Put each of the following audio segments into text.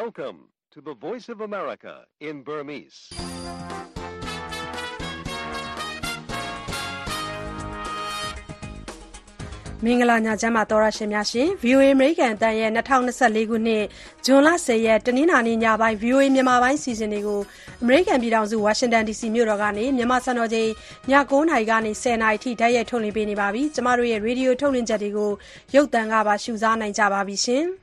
Welcome to the Voice of America in Burmese. ။မင်္ဂလာညချမ်းပါသောရရှင်များရှင် VOA American အတန်ရဲ့2024ခုနှစ်ဇွန်လ10ရက်တနင်္လာနေ့ညပိုင်း VOA မြန်မာပိုင်းစီစဉ်တွေကို American ပြည်ထောင်စု Washington DC မြို့တော်ကနေမြန်မာစံတော်ချိန်ည9:00နာရီကနေ10:00နာရီထိဓာတ်ရိုက်ထုတ်လွှင့်ပေးနေပါပြီ။ကျမတို့ရဲ့ Radio ထုတ်လွှင့်ချက်တွေကိုရုပ်သံကပါရှုစားနိုင်ကြပါပြီရှင်။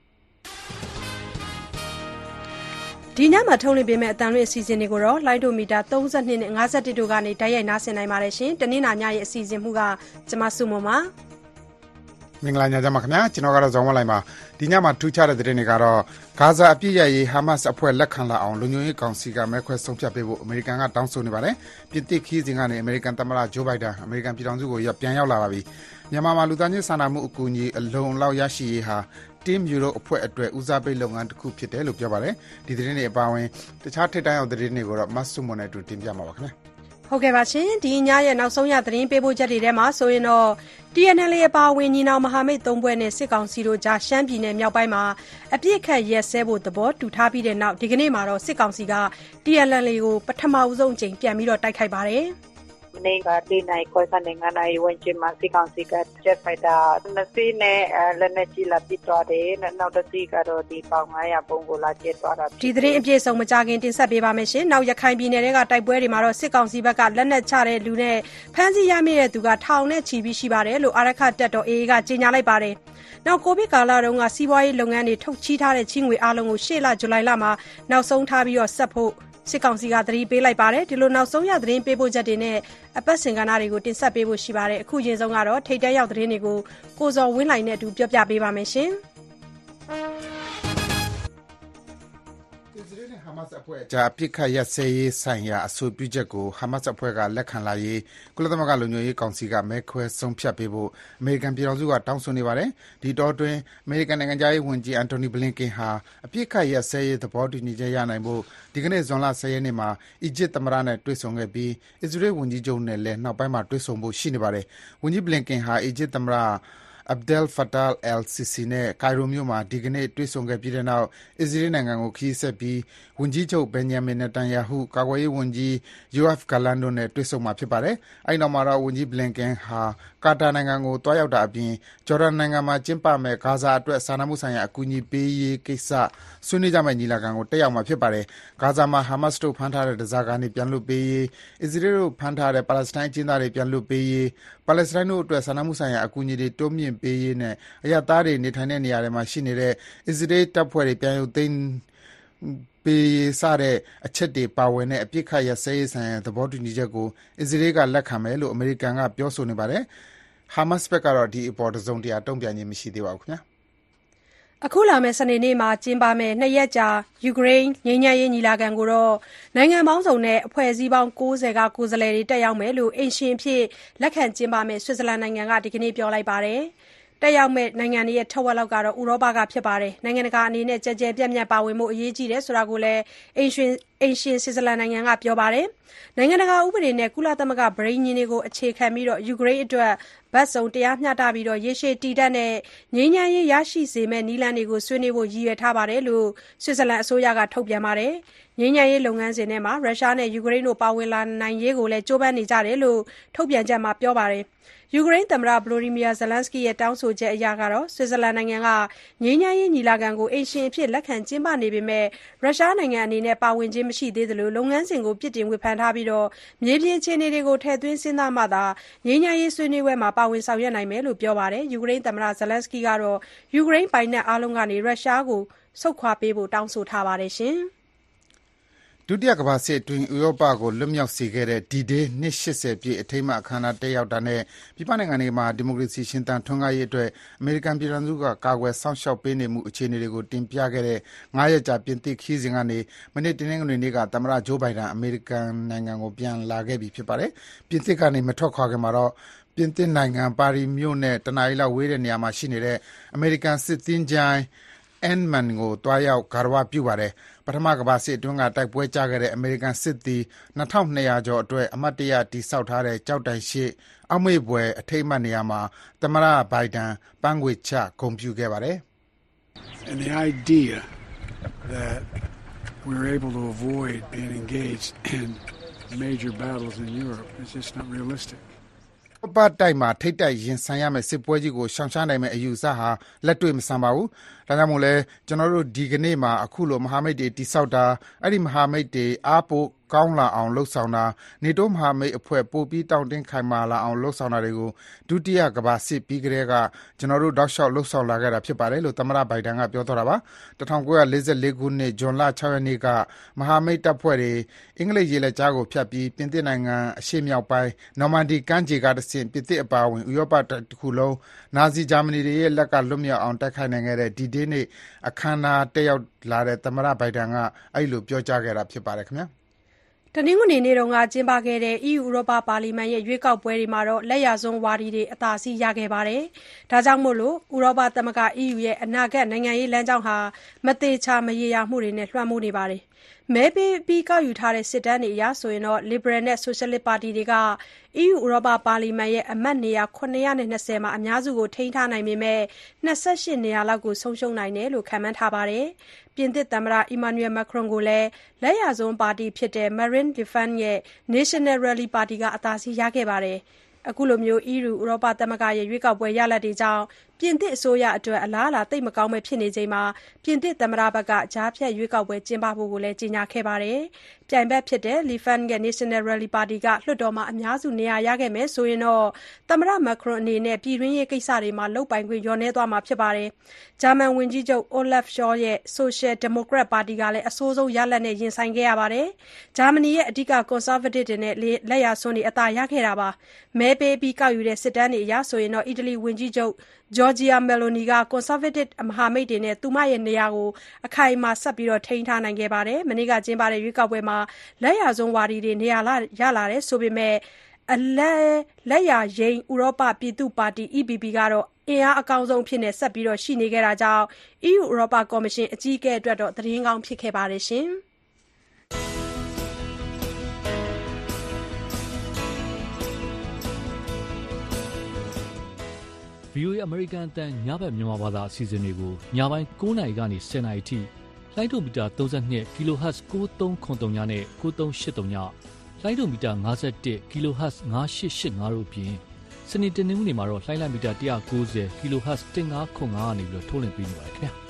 ဒီညမှာထုတ်လွှင့်ပေးမယ့်အတန်လွှင့်အစီအစဉ်တွေကိုတော့လိုင်းဒိုမီတာ32နဲ့51တို့ကနေဓာတ်ရိုက်နားဆင်နိုင်ပါတယ်ရှင်။တနင်္လာညရဲ့အစီအစဉ်မှုကကျမစုမွန်ပါမင်္ဂလာညချမ်းပါခင်ဗျာကျွန်တော်ကတော့ဇော်ဝင်းလိုက်ပါဒီညမှာထူးခြားတဲ့သတင်းတွေကတော့ဂါဇာအပြည့်ရရေးဟာမတ်စ်အဖွဲ့လက်ခံလာအောင်လူညွှန်ရေးကောင်စီကမဲခွဲဆုံးဖြတ်ပေးဖို့အမေရိကန်ကတောင်းဆိုနေပါတယ်ပြင်သစ်ခီးစဉ်ကနေအမေရိကန်သမ္မတဂျိုးဘိုင်ဒန်အမေရိကန်ပြည်ထောင်စုကိုပြန်ရောက်လာပါပြီမြန်မာမှာလူသားချင်းစာနာမှုအကူအညီအလုံးလောက်ရရှိရေးဟာTeam Euro အဖွဲ့အတွက်ဦးစားပေးလုပ်ငန်းတစ်ခုဖြစ်တယ်လို့ပြောပါတယ်ဒီသတင်းတွေအပါအဝင်တခြားထိပ်တန်းအောင်သတင်းတွေကိုတော့မတ်စုမွန်နဲ့အတူတင်ပြမှာပါခင်ဗျာဟုတ်ကဲ့ပါရှင်ဒီညရဲ့နောက်ဆုံးရသတင်းပေးပို့ချက်တွေထဲမှာဆိုရင်တော့ TNLA အပါအဝင်ညီနောင်မဟာမိတ်၃ဘွဲ့နဲ့စစ်ကောင်စီတို့ကြားရှမ်းပြည်နယ်မြောက်ပိုင်းမှာအပြစ်ခတ်ရက်စဲဖို့သဘောတူထားပြီးတဲ့နောက်ဒီကနေ့မှာတော့စစ်ကောင်စီက TNLA ကိုပထမဆုံးအကြိမ်ပြန်ပြီးတော့တိုက်ခိုက်ပါတယ်မနေ့က၄နိုင်ခွဲကနေ9နိုင်ဝန်းကျင်မှာစစ်ကောင်စီက Jet Fighter 2စီးနဲ့လက်နက်ကြီးလာပစ်သွားတယ်နောက်တစ်စီးကတော့ဒီပေါင်900ပုံကိုလာကျဲသွားတာဒီသတင်းအပြည့်စုံမကြခင်တင်ဆက်ပေးပါမယ်ရှင်နောက်ရခိုင်ပြည်နယ်ကတိုက်ပွဲတွေမှာတော့စစ်ကောင်စီဘက်ကလက်နက်ချတဲ့လူနဲ့ဖမ်းဆီးရမိတဲ့သူကထောင်နဲ့ချီပြီးရှိပါတယ်လို့အာရခတပ်တော် AA ကကြေညာလိုက်ပါတယ်နောက်ကိုဗစ်ကာလတုန်းကစီးပွားရေးလုပ်ငန်းတွေထုတ်ချီးထားတဲ့ချင်းငွေအားလုံးကိုရှေ့လဇူလိုင်လမှာနောက်ဆုံးထားပြီးတော့ဆက်ဖို့စစ်ကောင်စီကသတိပေးလိုက်ပါတယ်ဒီလိုနောက်ဆုံးရသတင်းပေးပို့ချက်တွေနဲ့အပတ်စဉ်ကဏ္ဍတွေကိုတင်ဆက်ပေးဖို့ရှိပါတယ်အခုချိန်ဆုံးကတော့ထိပ်တန်းရောက်သတင်းတွေကိုကိုဇော်ဝင်းလိုင်နဲ့အတူပြောပြပေးပါမယ်ရှင်ဟာမတ်စ်အဖွဲ့ကြားပြစ်ခတ်ရက်စဲရေးဆိုင်ရာအဆိုပြုချက်ကိုဟာမတ်စ်အဖွဲ့ကလက်ခံလာရေးကုလသမဂ္ဂလုံခြုံရေးကောင်စီကမဲခွဲဆုံးဖြတ်ပေးဖို့အမေရိကန်ပြည်ထောင်စုကတောင်းဆိုနေပါတယ်။ဒီတောအတွင်းအမေရိကန်နိုင်ငံသားရေးဝန်ကြီးအန်တိုနီဘလင်ကင်ဟာအပြစ်ခတ်ရက်စဲရေးသဘောတူညီချက်ရနိုင်ဖို့ဒီကနေ့ဇွန်လ10ရက်နေ့မှာအီဂျစ်သမ္မတနဲ့တွေ့ဆုံခဲ့ပြီးအစ္စရေးဝန်ကြီးချုပ်နဲ့လည်းနောက်ပိုင်းမှာတွေ့ဆုံဖို့ရှိနေပါတယ်။ဝန်ကြီးဘလင်ကင်ဟာအီဂျစ်သမ္မတAbdel Fattah al-Sisi နဲ့ကိုင်ရိုမြို့မှာဒီကနေ့တွေ့ဆုံခဲ့ပြီးတဲ့နောက်အစ္စရေးနိုင်ငံကိုခရီးဆက်ပြီးဝန်ကြီးချုပ် Benjamin Netanyahu ကာကွယ်ရေးဝန်ကြီး Yoav Gallant တို့နဲ့တွေ့ဆုံမှာဖြစ်ပါတယ်။အဲဒီနောက်မှာတော့ဝန်ကြီး Blinken ဟာကာတာနိုင်ငံကိုတွားရောက်တာအပြင်ဂျော်ဒန်နိုင်ငံမှာကျင်းပမယ့်ဂါဇာအတွက်စာနာမှုဆိုင်ရာအကူအညီပေးရေးကိစ္စဆွေးနွေးကြမယ့်ညီလာခံကိုတက်ရောက်မှာဖြစ်ပါတယ်။ဂါဇာမှာဟာမတ်စ်တို့ဖမ်းထားတဲ့ဓားစာခံတွေပြန်လွှတ်ပေးရေးအစ္စရေးတို့ဖမ်းထားတဲ့ပါလက်စတိုင်းအကျဉ်းသားတွေပြန်လွှတ်ပေးရေးပါလက်စတိုင်းတို့အတွက်စာနာမှုဆိုင်ရာအကူအညီတွေတိုးမြင့်ပေးရေးနဲ့အရပ်သားတွေနေထိုင်တဲ့နေရာတွေမှာရှိနေတဲ့အစ္စရေးတပ်ဖွဲ့တွေပြန်ရုပ်သိမ်းပေးစတဲ့အချက်တွေပါဝင်တဲ့အပြစ်ခတ်ရပ်စဲရေးဆိုင်ရာသဘောတူညီချက်ကိုအစ္စရေးကလက်ခံမယ်လို့အမေရိကန်ကပြောဆိုနေပါတယ်။ဟာမတ်စ်ဘက်ကတော့ဒီအပေါ်တစုံတရာတုံ့ပြန်ခြင်းမရှိသေးပါဘူးခင်ဗျာ။အခုလာမယ့်စနေနေ့မှာကျင်းပမယ့်2ရက်ကြာယူကရိန်းငြိမ်းချမ်းရေးညီလာခံကိုတော့နိုင်ငံပေါင်းစုံနဲ့အဖွဲ့အစည်းပေါင်း90ကကိုယ်စားလှယ်တွေတက်ရောက်မယ်လို့အိမ်ရှင်အဖြစ်လက်ခံကျင်းပမယ့်ဆွစ်ဇာလန်နိုင်ငံကဒီကနေ့ပြောလိုက်ပါတယ်။တက်ရောက်မဲ့နိုင်ငံတွေရဲ့ထက်ဝက်လောက်ကတော့ဥရောပကဖြစ်ပါတယ်။နိုင်ငံတကာအနေနဲ့ကြဲကြဲပြန့်ပြန့်ပါဝင်မှုအရေးကြီးတယ်ဆိုတာကိုလည်းအိမ်ရှင်ဆွစ်ဇာလန်နိုင်ငံကပြောပါတယ်။နိုင်ငံတကာဥပဒေနဲ့ကုလသမဂ္ဂဗြိဉ္ဉ်တွေကိုအခြေခံပြီးယူကရိန်းအတွက်ဘက်စုံတရားမျှတပြီးရေရှည်တည်တံ့တဲ့ငြိမ်းချမ်းရေးရရှိစေမယ့်နည်းလမ်းတွေကိုဆွေးနွေးဖို့ရည်ရွယ်ထားပါတယ်လို့ဆွစ်ဇာလန်အစိုးရကထုတ်ပြန်ပါတယ်။ငြိမ်းချမ်းရေးလုပ်ငန်းစဉ်ထဲမှာရုရှားနဲ့ယူကရိန်းတို့ပါဝင်လာနိုင်ရေးကိုလည်းကြိုးပမ်းနေကြတယ်လို့ထုတ်ပြန်ချက်မှာပြောပါတယ်။ယူကရိန်းသမ္မတ Volodymyr Zelensky ရဲ့တောင်းဆိုချက်အရဆွစ်ဇာလန်နိုင်ငံကငြိမ်းချမ်းရေးညီလာခံကိုအိမ်ရှင်အဖြစ်လက်ခံကျင်းပနေပေမဲ့ရုရှားနိုင်ငံအနေနဲ့ပါဝင်ခြင်းမရှိသေးသလိုလုပ်ငန်းစဉ်ကိုပြစ်တင်ဝေဖန်ထားပြီးမြေပြင်အခြေအနေတွေကိုထည့်သွင်းစဉ်းစားမှသာငြိမ်းချမ်းရေးဆွေးနွေးပွဲမှာပါဝင်ဆောင်ရွက်နိုင်မယ်လို့ပြောပါတယ်။ယူကရိန်းသမ္မတ Zelensky ကတော့ယူကရိန်းပိုင်နက်အားလုံးကနေရုရှားကိုဆုတ်ခွာပေးဖို့တောင်းဆိုထားပါတယ်။ဒုတိယကမ္ဘာစစ်အတွင်းဥရောပကိုလွတ်မြောက်စေခဲ့တဲ့ D-Day နှစ်80ပြည့်အထိမ်းအမှတ်အခမ်းအနားတက်ရောက်တာနဲ့ပြည်ပနိုင်ငံတွေမှာဒီမိုကရေစီရှင်သန်ထွန်းကားရေးအတွက်အမေရိကန်ပြည်ထောင်စုကကာကွယ်စောင့်ရှောက်ပေးနေမှုအခြေအနေတွေကိုတင်ပြခဲ့တဲ့9ရက်ကြာပြင်သစ်ခရီးစဉ်ကနေမနေ့တနင်္ဂနွေနေ့ကသမ္မတဂျိုးဘိုင်ဒန်အမေရိကန်နိုင်ငံကိုပြန်လာခဲ့ပြီဖြစ်ပါတယ်။ပြင်သစ်ကနေမထွက်ခွာခင်မှာတော့ပြင်သစ်နိုင်ငံပါရီမြို့နဲ့တနားရီလောက်ဝေးတဲ့နေရာမှာရှိနေတဲ့အမေရိကန်စစ်သင်္ချိုင်းN-Man ကိုတွားရောက်ဂါရဝပြုပါတယ်။ပထမကမ္ဘာစစ်အတွင်းကတိုက်ပွဲကျခဲ့တဲ့အမေရိကန်စစ်သည်2200ကျော်အတွက်အမှတ်တရတည်ဆောက်ထားတဲ့ကြောက်တိုင်ရှိအောက်မေ့ဘွယ်အထိမ်းအမှတ်နေရာမှာသမ္မတဘိုင်ဒန်ပန်းခွေချဂုဏ်ပြုခဲ့ပါတယ်။ And the idea that we were able to avoid being engaged in major battles in Europe. It's just not realistic. ပတ်တိုက်မှာထိတ်တိုက်ရင်ဆိုင်ရမယ့်စစ်ပွဲကြီးကိုရှောင်ရှားနိုင်မယ့်အယူအဆဟာလက်တွေ့မဆန်ပါဘူး။ဒါကြောင့်မို့လဲကျွန်တော်တို့ဒီကနေ့မှာအခုလိုမဟာမိတ်တွေတိစောက်တာအဲ့ဒီမဟာမိတ်တွေအားပိုကောင်းလာအောင်လှုပ်ဆောင်တာနေတိုးမဟာမိတ်အဖွဲ့ပို့ပြီးတောင်းတင်းခိုင်မာလာအောင်လှုပ်ဆောင်တာတွေကိုဒုတိယကမ္ဘာစစ်ပြီးကတည်းကကျွန်တော်တို့တောက်လျှောက်လှုပ်ဆောင်လာခဲ့တာဖြစ်ပါတယ်လို့သမ္မတဘိုင်ဒန်ကပြောသွားတာပါ1944ခုနှစ်ဇွန်လ6ရက်နေ့ကမဟာမိတ်တပ်ဖွဲ့တွေအင်္ဂလိပ်ရေလက်ကြားကိုဖျက်ပြီးပြင်သစ်နိုင်ငံအရှေ့မြောက်ပိုင်းနော်မန်ဒီကမ်းခြေကတဆင့်ပြင်သစ်အပါအဝင်ဥရောပတစ်ခုလုံးနာဇီဂျာမနီတွေရဲ့လက်ကလွတ်မြောက်အောင်တိုက်ခိုက်နိုင်ခဲ့တဲ့ဒီဒေးနေ့အခမ်းအနားတက်ရောက်လာတဲ့သမ္မတဘိုင်ဒန်ကအဲ့လိုပြောကြားခဲ့တာဖြစ်ပါတယ်ခင်ဗျာတနင်္ဂနွေနေ့ကကျင်းပခဲ့တဲ့ EU ဥရောပပါလီမန်ရဲ့ရွေးကောက်ပွဲတွေမှာလက်ယာစွန်းဝါဒီတွေအသာစီးရခဲ့ပါတယ်။ဒါကြောင့်ဥရောပသမဂ္ဂ EU ရဲ့အနာဂတ်နိုင်ငံရေးလမ်းကြောင်းဟာမသေချာမရေရာမှုတွေနဲ့လွှမ်းမိုးနေပါတယ်။မဲပေးပြီးကောက်ယူထားတဲ့စစ်တမ်းတွေအရဆိုရင်Liberal နဲ့ Socialist ပါတီတွေက EU ဥရောပပါလီမန်ရဲ့အမတ်နေရာ920မှာအများစုကိုထိန်းထားနိုင်ပေမဲ့28နေရာလောက်ကိုဆုံးရှုံးနိုင်တယ်လို့ခန့်မှန်းထားပါတယ်။ပြင်သစ်သမ္မတ Emmanuel Macron ကိုလည်းလက်ယာစွန်းပါတီဖြစ်တဲ့ Marine Le Pen ရဲ့ National Rally ပါတီကအသာစီးရခဲ့ပါတယ်။အခုလို EU ဥရောပသမဂ္ဂရဲ့ရွေးကောက်ပွဲရလဒ်တွေကြောင့်ပြင်သစ်အစိုးရအတွက်အလားအလာသိပ်မကောင်းပဲဖြစ်နေချိန်မှာပြင်သစ်သမ္မတဘက်ကကြားဖြတ်ရွေးကောက်ပွဲကျင်းပဖို့ကိုလည်းကြေညာခဲ့ပါတယ်။ပြိုင်ဘက်ဖြစ်တဲ့ Le Pen ရဲ့ National Rally ပါတီကလွှတ်တော်မှာအများစုနေရာရခဲ့မယ်ဆိုရင်သမ္မတ Macron အနေနဲ့ပြည်တွင်းရေးကိစ္စတွေမှာလုပ်ပိုင်ခွင့်လျော့နည်းသွားမှာဖြစ်ပါတယ်။ဂျာမန်ဝန်ကြီးချုပ် Olaf Scholz ရဲ့ Social Democrat ပါတီကလည်းအဆိုးဆုံးရလဒ်နဲ့ရင်ဆိုင်ခဲ့ရပါတယ်။ဂျာမနီရဲ့အဓိက Conservative တွေနဲ့လက်ယာစွန်းတွေအသာရခဲ့တာပါ။မဲပေးပြီးကောက်ယူတဲ့စစ်တမ်းတွေအရဆိုရင်အီတလီဝန်ကြီးချုပ်Giorgia Meloni က Conservative မဟာမိတ်တွေနဲ့သူမရဲ့နေရာကိုအခိုင်အမာဆက်ပြီးထိန်းထားနိုင်ခဲ့ပါတယ်။မနေ့ကကျင်းပတဲ့ရွေးကောက်ပွဲမှာလက်ယာစွန်းဝါဒီတွေနေရာရလာတယ်ဆိုပေမဲ့လက်ယာယိမ်းဥရောပပြည်သူ့ပါတီ EPP ကတော့အင်အားအကောင်းဆုံးဖြစ်နေဆက်ပြီးရှိနေခဲ့တာကြောင့် EU ဥရောပကော်မရှင်အကြီးအကဲအတွက်သတင်းကောင်းဖြစ်ခဲ့ပါတယ်ရှင်။ VOA American အတန်ညဘက်မြန်မာဘာသာအစီအစဉ်တွေကိုညပိုင်း9:00 နာရီကနေ10:00 နာရီထိလိုင်းဒိုမီတာ32 kHz 9393နဲ့9383ညလိုင်းဒိုမီတာ51 kHz 9885တို့အပြင်စနေတနင်္ဂနွေမှာတော့လိုင်းမီတာ190 kHz 1505ကနေပြီးထုတ်လွှင့်ပေးနေပါတယ်ခင်ဗျာ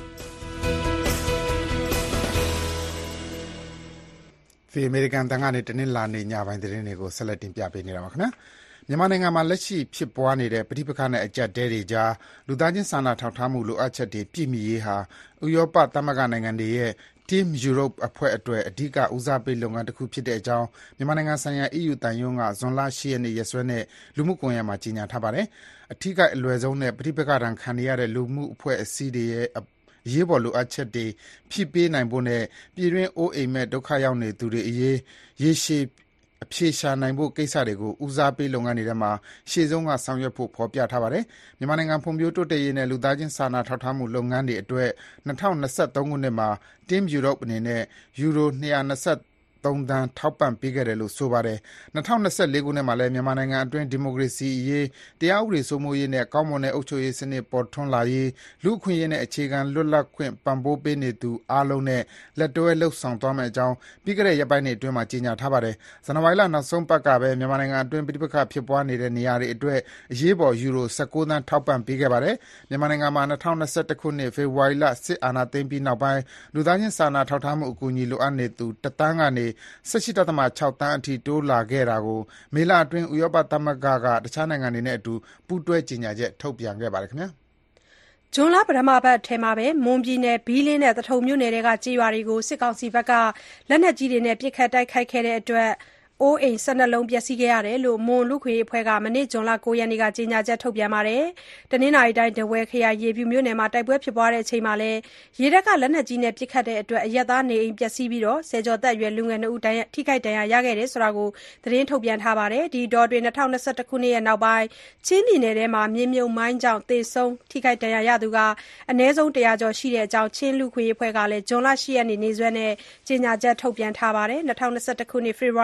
။ VOA American တန်ကနေတနင်္လာနေ့ညပိုင်းသတင်းတွေကိုဆက်လက်တင်ပြပေးနေတာပါခင်ဗျာ။မြန်မာနိုင်ငံမှာလက်ရှိဖြစ်ပွားနေတဲ့ပဋိပက္ခနဲ့အကျပ်တဲတွေကြားလူသားချင်းစာနာထောက်ထားမှုလိုအပ်ချက်တွေပြည့်မီရေးဟာဥရောပသမဂ္ဂနိုင်ငံတွေရဲ့ Team Europe အဖွဲ့အတွက်အဓိကဦးစားပေးလုပ်ငန်းတစ်ခုဖြစ်တဲ့အကြောင်းမြန်မာနိုင်ငံဆိုင်ရာ EU သံရုံးကဇွန်လ10ရက်နေ့ရက်စွဲနဲ့လူမှုကွန်ရက်မှာကြေညာထားပါတယ်။အထူးအလွယ်ဆုံးနဲ့ပဋိပက္ခဒဏ်ခံနေရတဲ့လူမှုအဖွဲ့အစည်းတွေရဲ့အရေးပေါ်လိုအပ်ချက်တွေဖြည့်ပေးနိုင်ဖို့နဲ့ပြည်တွင်းအိုးအိမ်မဲ့ဒုက္ခရောက်နေသူတွေအရေးရေရှည်အဖြေရှာနိုင်ဖို့ကိစ္စတွေကိုဦးစားပေးလုပ်ငန်းတွေထဲမှာရှေ့ဆုံးကဆောင်ရွက်ဖို့ဖော်ပြထားပါတယ်။မြန်မာနိုင်ငံဖွံ့ဖြိုးတိုးတက်ရေးနဲ့လူသားချင်းစာနာထောက်ထားမှုလုပ်ငန်းတွေအတွက်2023ခုနှစ်မှာ Team Europe အနေနဲ့ယူရို223 သန်းထောက်ပံ့ပေးခဲ့တယ်လို့ဆိုပါတယ်။2024ခုနှစ်မှာလည်းမြန်မာနိုင်ငံအတွင်းဒီမိုကရေစီရေးတရားဥပဒေစိုးမိုးရေးနဲ့ကောင်းမွန်တဲ့အုပ်ချုပ်ရေးစနစ်ပေါ်ထွန်းလာရေးလူ့အခွင့်အရေးနဲ့အခြေခံလွတ်လပ်ခွင့်ပံ့ပိုးပေးနေသူအားလုံးနဲ့လက်တွဲလှုပ်ဆောင်သွားမယ့်အကြောင်းပြီးခဲ့တဲ့ရက်ပိုင်းတွေအတွင်းမှာကြေညာထားပါတယ်။ဇန်နဝါရီလနောက်ဆုံးပတ်ကပဲမြန်မာနိုင်ငံအတွင်းပဋိပက္ခဖြစ်ပွားနေတဲ့နေရာတွေအတွက်အရေးပေါ်ယူရို19သန်းထောက်ပံ့ပေးခဲ့ပါတယ်။မြန်မာနိုင်ငံမှာ2021ခုနှစ်ဖေဖော်ဝါရီလစစ်အာဏာသိမ်းပြီးနောက်ပိုင်းလူသားချင်းစာနာထောက်ထားမှုအကူအညီလိုအပ်နေသူ1သန်းကနေ18.6 သန်းအထိတိုးလာခဲ့တာကိုမေလအတွင်းဥရောပသမဂ္ဂကတခြားနိုင်ငံတွေနဲ့အတူပူးတွဲကြေညာချက်ထုတ်ပြန်ခဲ့ပါတယ်ခင်ဗျာ။ဇွန်လပထမပတ်ထဲမှာပဲမွန်ပြည်နယ်ဘီးလင်းနဲ့သထုံမြို့နယ်တွေကကြေးရွာတွေကိုစစ်ကောင်စီဘက်ကလက်နက်ကြီးတွေနဲ့ပစ်ခတ်တိုက်ခိုက်ခဲ့တဲ့အတွက်အိုးအိမ်12လုံးပျက်စီးခဲ့ရတယ်လို့မွန်လူခွေအဖွဲ့ကမနေ့ဇွန်လ9ရက်နေ့ကကြေညာချက်ထုတ်ပြန်ပါတယ်။တနင်္သာရီတိုင်းဒဝဲခရိုင်ရေပြူမြို့နယ်မှာတိုက်ပွဲဖြစ်ပွားတဲ့အချိန်မှာလည်းရေတပ်ကလက်နက်ကြီးနဲ့ပစ်ခတ်တဲ့အတွက်အရပ်သားနေအိမ်ပျက်စီးပြီးဆယ်ကျော်သက်အရွယ်လူငယ်2ဦးထိခိုက်ဒဏ်ရာရခဲ့တယ်ဆိုတာကိုသတင်းထုတ်ပြန်ထားပါတယ်။ဒီတော့တွင်2021ခုနှစ်ရဲ့နောက်ပိုင်းချင်းပြည်နယ်ထဲမှာမြေမြုပ်မိုင်းကြောင့်သေဆုံးထိခိုက်ဒဏ်ရာရသူကအနည်းဆုံး100ကျော်ရှိတဲ့အကြောင်းချင်းလူခွေအဖွဲ့ကလည်းဇွန်လ10ရက်နေ့နေ့စွဲနဲ့ကြေညာချက်ထုတ်ပြန်ထားပါတယ်။2021ခုနှစ်ဖေဖော်ဝါရီနဲ့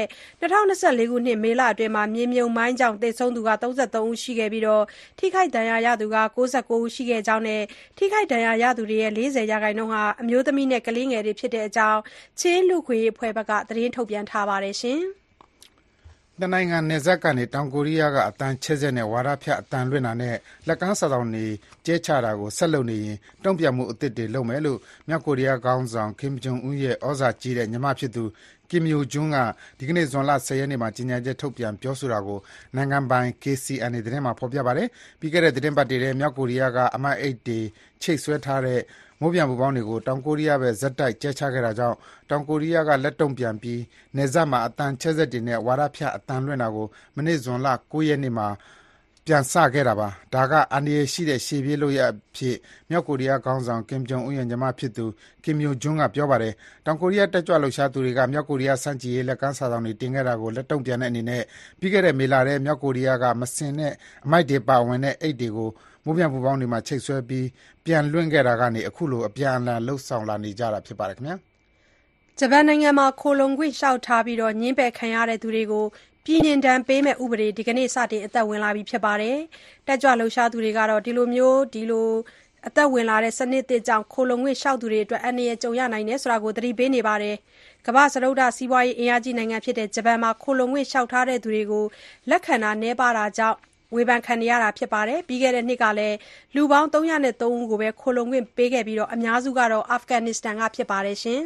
2024 ခုနှစ်မေလအတွင်းမြေမြုပ်မိုင်းကြောင့်သေဆုံးသူ33 ဦးရှိခဲ့ပြီးထိခိုက်ဒဏ်ရာရသူ69 ဦးရှိခဲ့ကြောင်းနဲ့ထိခိုက်ဒဏ်ရာရသူတွေရဲ့ 40% ဟာအမျိုးသမီးနဲ့ကလေးငယ်တွေဖြစ်ကြောင်းချင်းလူ့အခွင့်အရေးအဖွဲ့ကသတင်းထုတ်ပြန်ထားပါတယ်။နှစ်နိုင်ငံနယ်စပ်ကနေတောင်ကိုရီးယားကအသံချဲ့စက်နဲ့ဝါဒဖြန့်အသံလွှင့်တာနဲ့လက်ကမ်းစာစောင်တွေကြဲချတာကိုဆက်လုပ်နေရင်တုံ့ပြန်မှုအသစ်တွေလုပ်မယ်လို့မြောက်ကိုရီးယားခေါင်းဆောင် Kim Jong Un ရဲ့ဩဇာကြီးတဲ့ညီမဖြစ်သူ Kim Yo Jong ကဒီကနေ့ဇွန်လ 10 ရက်နေ့မှာကြေညာချက်ထုတ်ပြန်ပြောဆိုတာကိုနိုင်ငံပိုင် KCNA သတင်းမှာဖော်ပြပါတယ်။ပြီးခဲ့တဲ့သီတင်းပတ်တွေထဲမြောက်ကိုရီးယားကအမှတ်8တွေချိတ်ဆွဲထားတဲ့မိုးပျံပူပေါင်းတွေကိုတောင်ကိုရီးယားပဲဆက်တိုက်ကျဲချခဲ့တာကြောင့်တောင်ကိုရီးယားကလက်တုံ့ပြန်ပြီးနယ်စပ်မှာအသံချဲ့စက်တွေနဲ့ဝါဒဖြန့်အသံလွှင့်တာကိုမနေ့ဇွန်လ 9 ရက်နေ့မှာပြန်စခဲ့တာပါ။ဒါကအန္တရာယ်ရှိတဲ့ရှေ့ပြေးလုပ်ရပ်အဖြစ်မြောက်ကိုရီးယားခေါင်းဆောင် Kim Jong Un ရဲ့ညီမဖြစ်သူ Kim Yo Jong ကပြောပါတယ်။တောင်ကိုရီးယားတက်ကြွလှုပ်ရှားသူတွေကမြောက်ကိုရီးယားစန့်ကျင်ရေးလက်ကမ်းစာစောင်တွေတင်ခဲ့တာကိုလက်တုံ့ပြန်တဲ့အနေနဲ့ပြီးခဲ့တဲ့မေလထဲမြောက်ကိုရီးယားကမစင်တဲ့အမိုက်တွေပါဝင်တဲ့အိတ်တွေကိုမိုးပျံပူပေါင်းတွေမှာချိတ်ဆွဲပြီးပြန်လွှင့်ခဲ့တာကနေအခုလိုအပြန်အလှန်လှုပ်ဆောင်လာနေကြတာဖြစ်ပါတယ်ခင်ဗျာ။ဂျပန်နိုင်ငံမှာခိုလှုံခွင့်လျှောက်ထားပြီးငြင်းပယ်ခံရသူတွေကိုပြည်နှင်ဒဏ်ပေးမယ့်ဥပဒေဒီကနေ့စတင်အသက်ဝင်လာပြီဖြစ်ပါတယ်။တက်ကြွလှုပ်ရှားသူတွေကတော့ဒီလိုအသက်ဝင်လာတဲ့စနစ်သစ်ကြောင့်ခိုလှုံခွင့်လျှောက်သူတွေအတွက်အန္တရာယ်ကြုံရနိုင်တယ်ဆိုတာကိုသတိပေးနေပါတယ်။ကမ္ဘာ့စတုတ္ထစီးပွားရေးအင်အားကြီးနိုင်ငံဖြစ်တဲ့ဂျပန်မှာခိုလှုံခွင့်လျှောက်ထားသူတွေကိုလက်ခံတာနည်းပါးတာကြောင့်ဝေဖန်ခံနေရတာဖြစ်ပါတယ်။ပြီးခဲ့တဲ့နှစ်ကလည်းလူပေါင်း303ဦးကိုပဲခိုလှုံခွင့်ပေးခဲ့ပြီးအများစုကတော့အာဖဂန်နစ္စတန်ကဖြစ်ပါတယ်။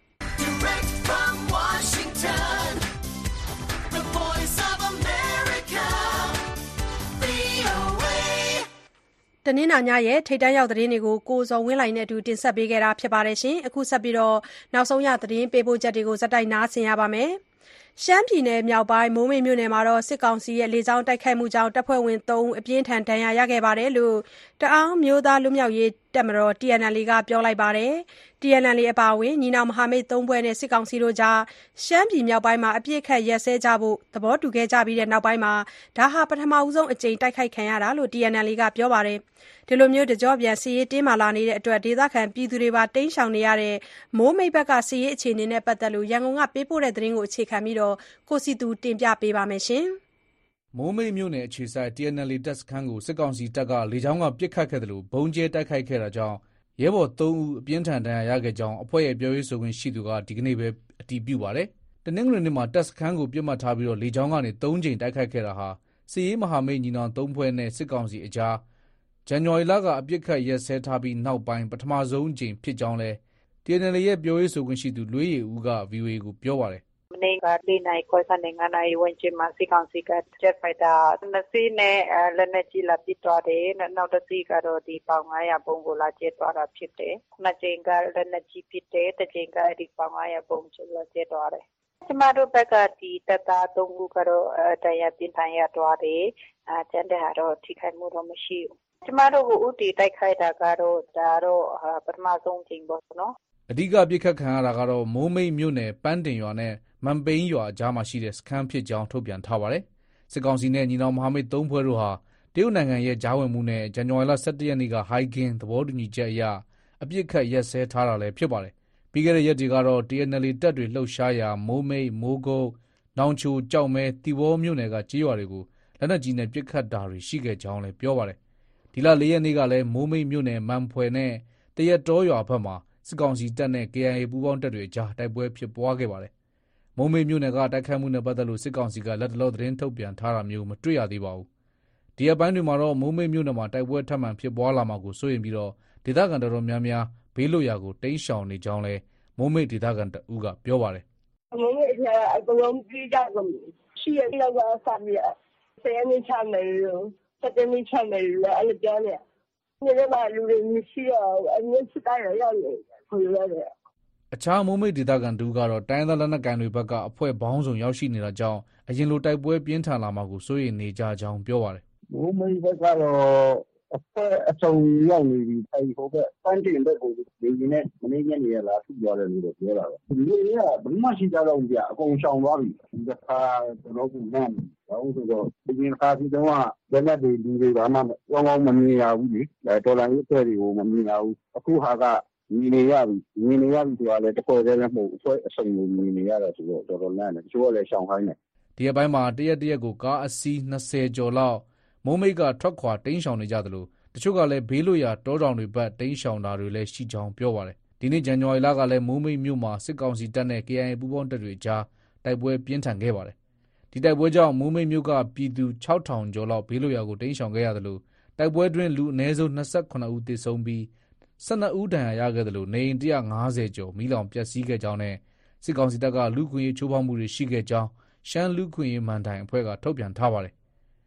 တနင်္လာညရဲ့ထိပ်တန်းရောက်သတင်းတွေကိုကိုဇော်ဝင်းလှိုင်နဲ့အတူတင်ဆက်ပေးခဲ့တာဖြစ်ပါတယ်။အခုဆက်ပြီးနောက်ဆုံးရသတင်းပေးပို့ချက်တွေကိုဆက်တိုက်နားဆင်ရပါမယ်။ရှမ်းပြည်နယ်မြောက်ပိုင်းမိုးမိတ်မြို့နယ်မှာစစ်ကောင်စီရဲ့လေကြောင်းတိုက်ခိုက်မှုကြောင့်တပ်ဖွဲ့ဝင်3ဦးအပြင်းထန်ဒဏ်ရာရခဲ့တယ်လို့တအာင်းမျိုးသားလွတ်မြောက်ရေးတပ်မတော် TNLA ကပြောလိုက်ပါတယ်။ TNLA အပါအဝင်ညီနောင်မဟာမိတ်3ဖွဲ့နဲ့စစ်ကောင်စီတို့ကြားရှမ်းပြည်မြောက်ပိုင်းမှာအပစ်အခတ်ရပ်စဲကြဖို့သဘောတူခဲ့ကြပြီးနောက်ပိုင်းဒါဟာပထမဆုံးအကြိမ်တိုက်ခိုက်ခံရတာလို့ TNLA ကပြောပါတယ်။ဒီလိုတကြော့ပြန်စစ်ရေးတင်းမာလာနေတဲ့အတွက်ဒေသခံပြည်သူတွေပါတိမ်းရှောင်နေရတဲ့မိုးမိတ်ဘက်ကစစ်ရေးအခြေအနေနဲ့ပတ်သက်လို့ရန်ကုန်ကပေးပို့တဲ့သတင်းကိုအခြေခံပြီးကိုစီတူတင်ပြပေးပါမယ်။မိုးမိတ်မြို့နယ်အခြေစိုက် TNLA တပ်စခန်းကိုစစ်ကောင်စီတပ်ကလေကြောင်းကပစ်ခတ်ခဲ့တယ်လို့ဗုံးကျဲတိုက်ခိုက်ခဲ့တာကြောင့်ရဲဘော်3ဦးအပြင်းထန်ဒဏ်ရာရခဲ့ကြောင်းအဖွဲ့ရဲ့ပြောရေးဆိုခွင့်ရှိသူကဒီကနေ့ပဲအတည်ပြုပါတယ်။တနင်္ဂနွေနေ့မှာတပ်စခန်းကိုပြစ်မှတ်ထားပြီးလေကြောင်းကနေ3ကြိမ်တိုက်ခိုက်ခဲ့တာဟာစစ်ရေးမဟာမိတ်ညီနောင်3ဖွဲ့နဲ့စစ်ကောင်စီအကြားဇန်နဝါရီလကအပစ်အခတ်ရပ်စဲထားပြီးနောက်ပိုင်းပထမဆုံးအကြိမ်ဖြစ်ကြောင်းလဲ TNLA ရဲ့ပြောရေးဆိုခွင့်ရှိသူလွေးရည်ဦးက VOA ကိုပြောပါတယ်။မနေ့က4နာရီခွဲကနေ5နာရီဝန်းကျင်မှာစစ်ကောင်စီက Jet Fighter 2 စီးနဲ့လက်နက်ကြီးလာပစ်သွားတယ်။နောက်တစ်စီးကတော့ဒီပေါင်900ဘုံကိုလာကျဲသွားတာဖြစ်တယ်။နှစ်ကြိမ်ကလက်နက်ကြီးပစ်တယ်။တစ်ကြိမ်ကဒီပေါင်900ဘုံလာကျဲသွားတယ်။ကျမတို့ဘက်ကဒီတပ်သား3ဦးကတော့တရားပြင်းထန်ရသွားတယ်။ကျန်တဲ့ဟာတော့ထိခိုက်မှုတော့မရှိဘူး။ကျမတို့ကိုဥတီတိုက်ခိုက်တာကတော့ဒါတော့ပထမဆုံးချိန်ပေါ့နော်အဓိကပြစ်ခတ်ခံရတာကတော့မိုးမိတ်မြို့နယ်ပန်းတင်ရွာနဲ့မန်ပိန်းရွာအကြားမှာရှိတဲ့စခန်းဖြစ်ကြောင်းထုတ်ပြန်ထားပါတယ်။စစ်ကောင်စီနဲ့ညီနောင်မဟာမိတ်3ဖွဲ့တို့ဟာတရုတ်နိုင်ငံရဲ့ကြားဝင်မှုနဲ့ဇန်နဝါရီလ17ရက်နေ့ကဟိုင်ဂင်သဘောတူညီချက်အရအပြစ်ခတ်ရက်စဲထားတာလည်းဖြစ်ပါတယ်။ပြီးခဲ့တဲ့ရက်တွေကတော့ TNLA တပ်တွေလှုပ်ရှားရာမိုးမိတ်မိုးကုတ်နောင်ချိုကြောက်မဲတီဘောမြို့နယ်ကကြေးရွာတွေကိုလက်နက်ကြီးနဲ့ပြစ်ခတ်တာတွေရှိခဲ့ကြောင်းလည်းပြောပါတယ်။ဒီလ4ရက်နေ့ကလည်းမိုးမိတ်မြို့နယ်မန်ဖွယ်နဲ့တရက်တောရွာဘက်မှာစစ်ကောင်စီတပ်နဲ့ KIA ပူးပေါင်းတပ်တွေအကြားတိုက်ပွဲဖြစ်ပွားခဲ့ပါတယ်။မိုးမိတ်မြို့နယ်ကတိုက်ခိုက်မှုနဲ့ပတ်သက်လို့စစ်ကောင်စီကလက်တလောသတင်းထုတ်ပြန်ထားတာမျိုးမတွေ့ရသေးပါဘူး။ဒီရက်ပိုင်းတွေမှာတော့မိုးမိတ်မြို့နယ်မှာတိုက်ပွဲထပ်မံဖြစ်ပွားလာမှာကိုစိုးရိမ်ပြီးဒေသခံတော်တော်များများဘေးလွတ်ရာကိုတိမ်းရှောင်နေကြောင်းလဲမိုးမိတ်ဒေသခံတဦးကပြောပါတယ်။မိုးမိတ်အထက်အကုန်လုံးပြေးကြကုန်ရှိရတဲ့လောက်ကစပြီးဆယ်နှစ်ချမယ်လို့7နှစ်ချမယ်လို့အဲ့လိုပြောနေ။ဒီနေ့မှလူတွေမရှိတော့အမြင့်စစ်တိုင်းရောက်နေခေါ်ရတယ်အခြားမိုးမိတ်ဒေသခံတူကတော့တိုင်းသားလက်နက်ကိုင်တွေဘက်ကအဖွဲ့ပေါင်းစုံရောက်ရှိနေတာကြောင့်အရင်လိုတိုက်ပွဲပြင်းထန်လာမှာကိုစိုးရိမ်နေကြကြောင်းပြောပါတယ်။မိုးမိတ်ဘက်ကတော့အဖွဲ့အစုံရောက်နေပြီအဲဒီဟိုဘက်ပန်းတင်ဘက်ကိုဒီနေ့မနေ့ညနေလာထူသွားတယ်လို့ပြောတာပဲ။ဒီနေ့ကဘယ်မှရှိကြတော့ဘူးဗျအကုန်ရှောင်သွားပြီ။ဒီတစ်ခါကျွန်တော်ကမှန်းဘာလို့ဆိုတော့ဒီခါစီတော့လက်နက်တွေလူတွေဘာမှကောင်းကောင်းမမြင်ရဘူးလေ။ဒေါ်လာရေးအဖွဲ့တွေကိုမမြင်ရဘူး။အခုဟာကမြင်နေရပြီဆိုတာလည်းတစ်ဖွဲ့တည်းလည်းမဟုတ်အဖွဲ့အစုံကိုမြင်နေရတာဆိုတော့တော်တော်လန့်တယ်တချို့ကလည်းရှောင်ခိုင်းတယ်ဒီရက်ပိုင်းမှာတရက်ကိုကားအစီး20ကျော်လောက်မိုးမိတ်ကထွက်ခွာတိမ်းရှောင်နေကြသလိုတချို့ကလည်းဘေးလွတ်ရာတောတောင်တွေဘက်တိမ်းရှောင်တာတွေလည်းရှိကြောင်းပြောပါတယ်ဒီနေ့ဇန်နဝါရီလကလည်းမိုးမိတ်မြို့မှာစစ်ကောင်စီတပ်နဲ့ KIA ပူးပေါင်းတပ်တွေကြားတိုက်ပွဲပြင်းထန်ခဲ့ပါတယ်ဒီတိုက်ပွဲကြောင့်မိုးမိတ်မြို့ကပြည်သူ 6000 ကျော်လောက်ဘေးလွတ်ရာကိုတိမ်းရှောင်ခဲ့ရသလိုတိုက်ပွဲတွင်လူအနည်းဆုံး28ဦးသေဆုံးပြီး12ဦးဒဏ်ရာရခဲ့သလိုနေအိမ်150ကျော်မီးလောင်ပျက်စီးခဲ့ကြောင်းနဲ့စစ်ကောင်စီတပ်ကလူခွင့်ရေးချိုးဖောက်မှုတွေရှိခဲ့ကြောင်းရှမ်းလူခွင့်ရေးမန်တိုင်အဖွဲ့ကထုတ်ပြန်ထားပါတယ်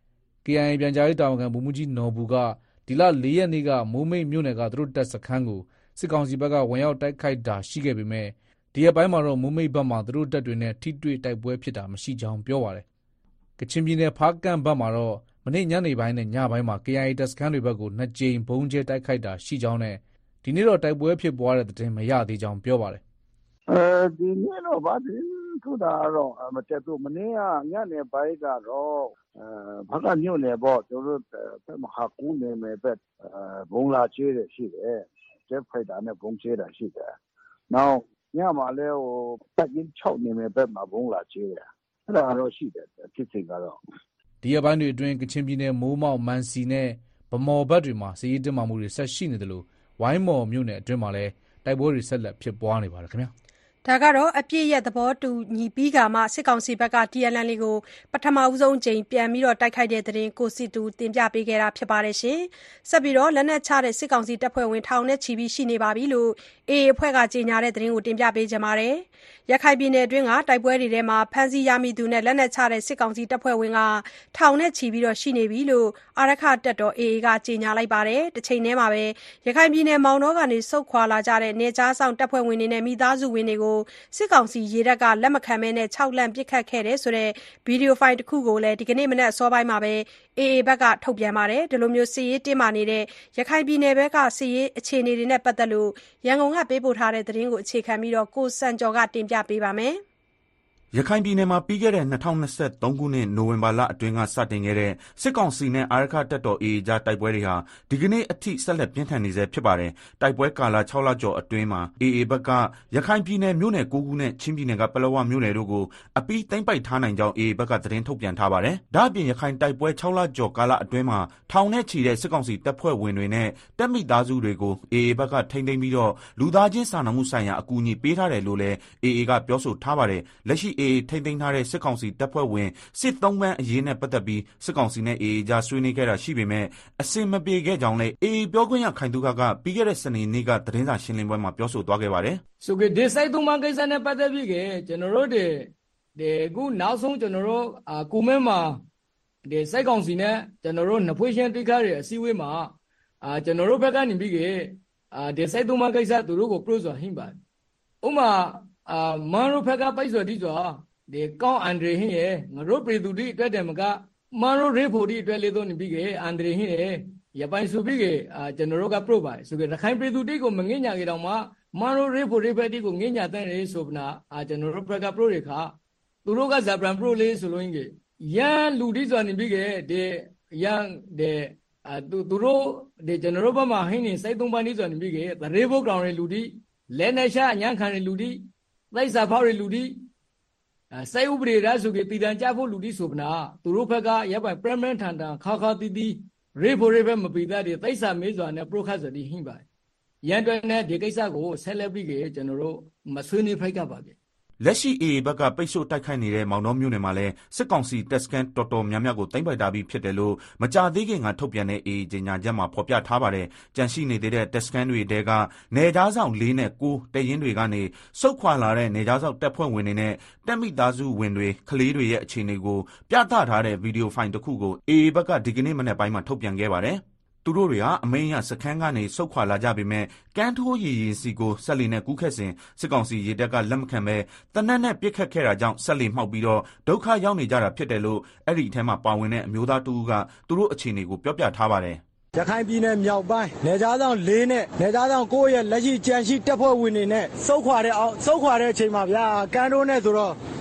KIA ပြန်ကြားရေးတာဝန်ခံဗိုလ်မှူးကြီးနော်ဘူကဒီလ4ရက်နေ့ကမိုးမိတ်မြို့နယ်ကသူတို့တပ်စခန်းကိုစစ်ကောင်စီဘက်ကဝင်ရောက်တိုက်ခိုက်တာရှိခဲ့ပေမဲ့ဒီရက်ပိုင်းမှာတော့မိုးမိတ်ဘက်မှာသူတို့တပ်တွေနဲ့ထိတွေ့တိုက်ပွဲဖြစ်တာမရှိကြောင်းပြောပါတယ်ကချင်ပြည်နယ်ဖားကန့်ဘက်မှာတော့မနေ့ညနေပိုင်းနဲ့ညပိုင်းမှာ KIA တပ်စခန်းတွေဘက်ကို2ကြိမ်ဘုံကျဲတိုက်ခိုက်တာရှိကြောင်းနဲ့ဒီနေ့တော့တိုက်ပွဲဖြစ်ပွားတဲ့သတင်းမရသေးကြောင်းပြောပါတယ်ဒီနေ့တော့ဗာဒီထူတာတော့မတက်ဘူးမနေ့ကညနေပိုင်းကတော့ဘာကမြို့နယ်ပေါ့တို့ဘက်မဟာကူးနယ်မဲ့ဘက်ဘုံလာချေးတယ်ရှိတယ်ဂျက်ဖိုက်တာနဲ့ဘုံချေးတာရှိတယ်နောက်ညမှာလဲဟိုတက်ရင်6နယ်မဲ့ဘက်မှာဘုံလာချေးတယ်အဲ့ဒါတော့ရှိတယ်ဖြစ်စဉ်ကတော့ဒီရက်ပိုင်းတွေအတွင်းကချင်ပြည်နယ်မိုးမောက်မန်စီနဲ့ဗမော်ဘက်တွေမှာစစ်ရေးတင်းမာမှုတွေဆက်ရှိနေတယ်လို့ဝိုင်းမော်မြို့နယ်အတွင်းမှာလည်းတိုက်ပွဲတွေဆက်လက်ဖြစ်ပွားနေပါတယ်ခင်ဗျာဒါကတော့အပြည့်ရဲ့သဘောတူညီပြီးကမှစစ်ကောင်စီဘက်က TNL ကိုပထမဆုံးအကြိမ်ပြန်ပြီးတိုက်ခိုက်တဲ့သတင်းကိုစီတူတင်ပြပေးခဲ့တာဖြစ်ပါတယ်ရှင်။ဆက်ပြီးလက်နက်ချတဲ့စစ်ကောင်စီတပ်ဖွဲ့ဝင်ထောင်နဲ့ချီပြီးရှိနေပါပြီလို့ AA အဖွဲ့ကကြေညာတဲ့သတင်းကိုတင်ပြပေးကြပါမယ်။ရခိုင်ပြည်နယ်အတွင်းကတိုက်ပွဲတွေထဲမှာဖမ်းဆီးရမိသူနဲ့လက်နက်ချတဲ့စစ်ကောင်စီတပ်ဖွဲ့ဝင်ကထောင်နဲ့ချီပြီးရှိနေပြီလို့အာရခတပ်တော် AA ကကြေညာလိုက်ပါတယ်။တစ်ချိန်တည်းမှာပဲရခိုင်ပြည်နယ်မောင်တောကနေဆုတ်ခွာလာကြတဲ့နေကြားဆောင်တပ်ဖွဲ့ဝင်တွေနဲ့မိသားစုဝင်တွေကိုစစ်ကောင်စီရေတပ်ကလက်မခံဘဲ6လန့်ပစ်ခတ်ခဲ့တဲ့ဆိုတဲ့ဗီဒီယိုဖိုင်တစ်ခုကိုလည်းဒီကနေ့မနက်အစောပိုင်းမှာပဲ AA ဘက်ကထုတ်ပြန်ပါတယ်ဒီလိုမျိုးစစ်ရေးတင်းမာနေတဲ့ရခိုင်ပြည်နယ်ဘက်ကစစ်ရေးအခြေအနေတွေနဲ့ပတ်သက်လို့ရန်ကုန်ကပေးပို့ထားတဲ့သတင်းကိုအခြေခံပြီးကိုစံကျော်ကတင်ပြပေးပါမယ်ရခိုင်ပြည်နယ်မှာပြီးခဲ့တဲ့2023ခုနှစ်နိုဝင်ဘာလအတွင်းကစတင်ခဲ့တဲ့စစ်ကောင်စီနဲ့အာရခတပ်တော် AA ကြားတိုက်ပွဲတွေဟာဒီကနေ့အထိဆက်လက်ပြင်းထန်နေဆဲဖြစ်ပါတယ်။တိုက်ပွဲကာလ6လကျော်အတွင်းမှာ AA ဘက်ကရခိုင်ပြည်နယ်မြို့နယ်9ခုနဲ့ချင်းပြည်နယ်ကပလောဝမြို့နယ်တို့ကိုအပြီးသိမ်းပိုက်ထားနိုင်ကြောင်း AA ဘက်ကသတင်းထုတ်ပြန်ထားပါတယ်။ဒါ့အပြင်ရခိုင်တိုက်ပွဲ6လကျော်ကာလအတွင်းမှာထောင်နဲ့ချီတဲ့စစ်ကောင်စီတပ်ဖွဲ့ဝင်တွေနဲ့တပ်မိသားစုတွေကို AA ဘက်ကထိန်းသိမ်းပြီးတော့လူသားချင်းစာနာမှုဆိုင်ရာအကူအညီပေးထားတယ်လို့လည်း AA ကပြောဆိုထားပါတယ်။လက်ရှိAA ထိန်းသိမ်းထားတဲ့စစ်ကောင်စီတပ်ဖွဲ့ဝင်စစ်သုံးပန်းအရေးနဲ့ပတ်သက်ပြီးစစ်ကောင်စီနဲ့ AA ကြားဆွေးနွေးခဲ့တာရှိပေမဲ့အဆင်မပြေခဲ့ကြောင်းလည်း AA ပြောခွင့်ရခိုင်သူခကပြီးခဲ့တဲ့စနေနေ့ကသတင်းစာရှင်းလင်းပွဲမှာပြောဆိုသွားခဲ့ပါတယ်။ဆိုကြတဲ့စစ်သုံးပန်းကိစ္စနဲ့ပတ်သက်ပြီးကျွန်တော်တို့ဒီခုနောက်ဆုံးကျွန်တော်တို့ကုမဲမှာဒီစစ်ကောင်စီနဲ့ကျွန်တော်တို့နှစ်ဖွဲ့ချင်းတိခါရဲ့အစည်းအဝေးမှာကျွန်တော်တို့ဘက်ကနေပြီးဒီစစ်သုံးပန်းကိစ္စသူတို့ကိုပြောဆိုဟင်းပါတယ်။ဥမာမန်ရိုဖက်ကပိုက်စော်ဒီဆိုဒီကောင်းအန်ဒရီဟင်းရဲ့ငါတို့ပြည်သူတွေအတွက်တည်းမကမန်ရိုရေဖို့ဒီအတွက်လေးတော့နေပြီးအန်ဒရီဟင်းရဲ့ရပိုင်စုပြီးကျွန်တော်တို့ကပြလို့ပါတယ်ဆိုကြရခိုင်ပြည်သူတွေကိုမငင်းညာကြတော့မှမန်ရိုရေဖို့ရေဖက်ဒီကိုငင်းညာတဲ့ရေဆိုပနာကျွန်တော်တို့ဘက်ကပြလို့ရခါသူတို့ကဇာပရန်ပြလို့လေးဆိုလို့ရင်ရန်လူဒီဆိုနေပြီးဒီရန်ဒီသူတို့ဒီကျွန်တော်တို့ဘက်မှာဟင်းနေစိုက်သုံးပန်းဒီဆိုနေပြီးရေဖို့ကောင်ရဲ့လူဒီလဲနေရှာအညံခံတဲ့လူဒီသိစာဖောက်တဲ့လူဒီစိုက်ဥပဒေရဆိုကြတည်တံကြဖို့လူဒီဆိုပနာသူတို့ဘက်ကရပ်ပိုင်ပရမန်ထန်တန်ခါခါတီတီရေဖို့ရေဘက်မပီတဲ့သိစာမေးစွာနဲ့ပရိုခတ်ဆိုဒီဟင်းပါရန်တွင်နဲ့ဒီကိစ္စကိုဆက်လက်ပြီးကျွန်တော်တို့မဆွေးနွေးဖိုက်ကပါဗျလက်ရှိ AA ဘက်ကပိတ်ဆို့တိုက်ခိုက်နေတဲ့မောင်နှောမြို့နယ်မှာလည်းစစ်ကောင်စီတပ်စခန်းတော်တော်များများကိုသိမ်းပိုက်ထားပြီးဖြစ်တယ်လို့မကြာသေးခင်ကထုတ်ပြန်တဲ့ AA ကြေညာချက်မှာဖော်ပြထားပါတယ်။ကြန့်ရှိနေသေးတဲ့တပ်စခန်းတွေတဲကနေကြားဆောင်4နဲ့9တပ်ရင်းတွေကနေစုတ်ခွာလာတဲ့နေကြားဆောင်တပ်ဖွဲ့ဝင်တွေနဲ့တပ်မိသားစုဝင်တွေကလေးတွေရဲ့အခြေအနေကိုပြသထားတဲ့ဗီဒီယိုဖိုင်တစ်ခုကို AA ဘက်ကဒီကနေ့မနေ့ပိုင်းမှာထုတ်ပြန်ခဲ့ပါတယ်။သူတို့တွေဟာအမိန့်ရစခန်းကနေစုတ်ခွာလာကြပေမဲ့ကန်းထိုးရီရီစီကိုဆက်လီနဲ့ကူးခက်စဉ်စစ်ကောင်စီရေတပ်ကလက်မခံပဲတနက်နဲ့ပစ်ခတ်ခဲ့တာကြောင့်ဆက်လီမှောက်ပြီးတော့ဒုက္ခရောက်နေကြတာဖြစ်တယ်လို့အဲ့ဒီအထက်မှာပါဝင်တဲ့အမျိုးသားတူကသူတို့အခြေအနေကိုပြောပြထားပါတယ်ရခိုင်ပြည်နယ်မြောက်ပိုင်းနေကြားဆောင်၄နဲ့နေကြားဆောင်9ရဲ့လက်ရှိကြံရှိတပ်ဖွဲ့ဝင်တွေနဲ့စုတ်ခွာတဲ့အချိန်မှာဗျာကန်းထိုးနဲ့ဆိုတော့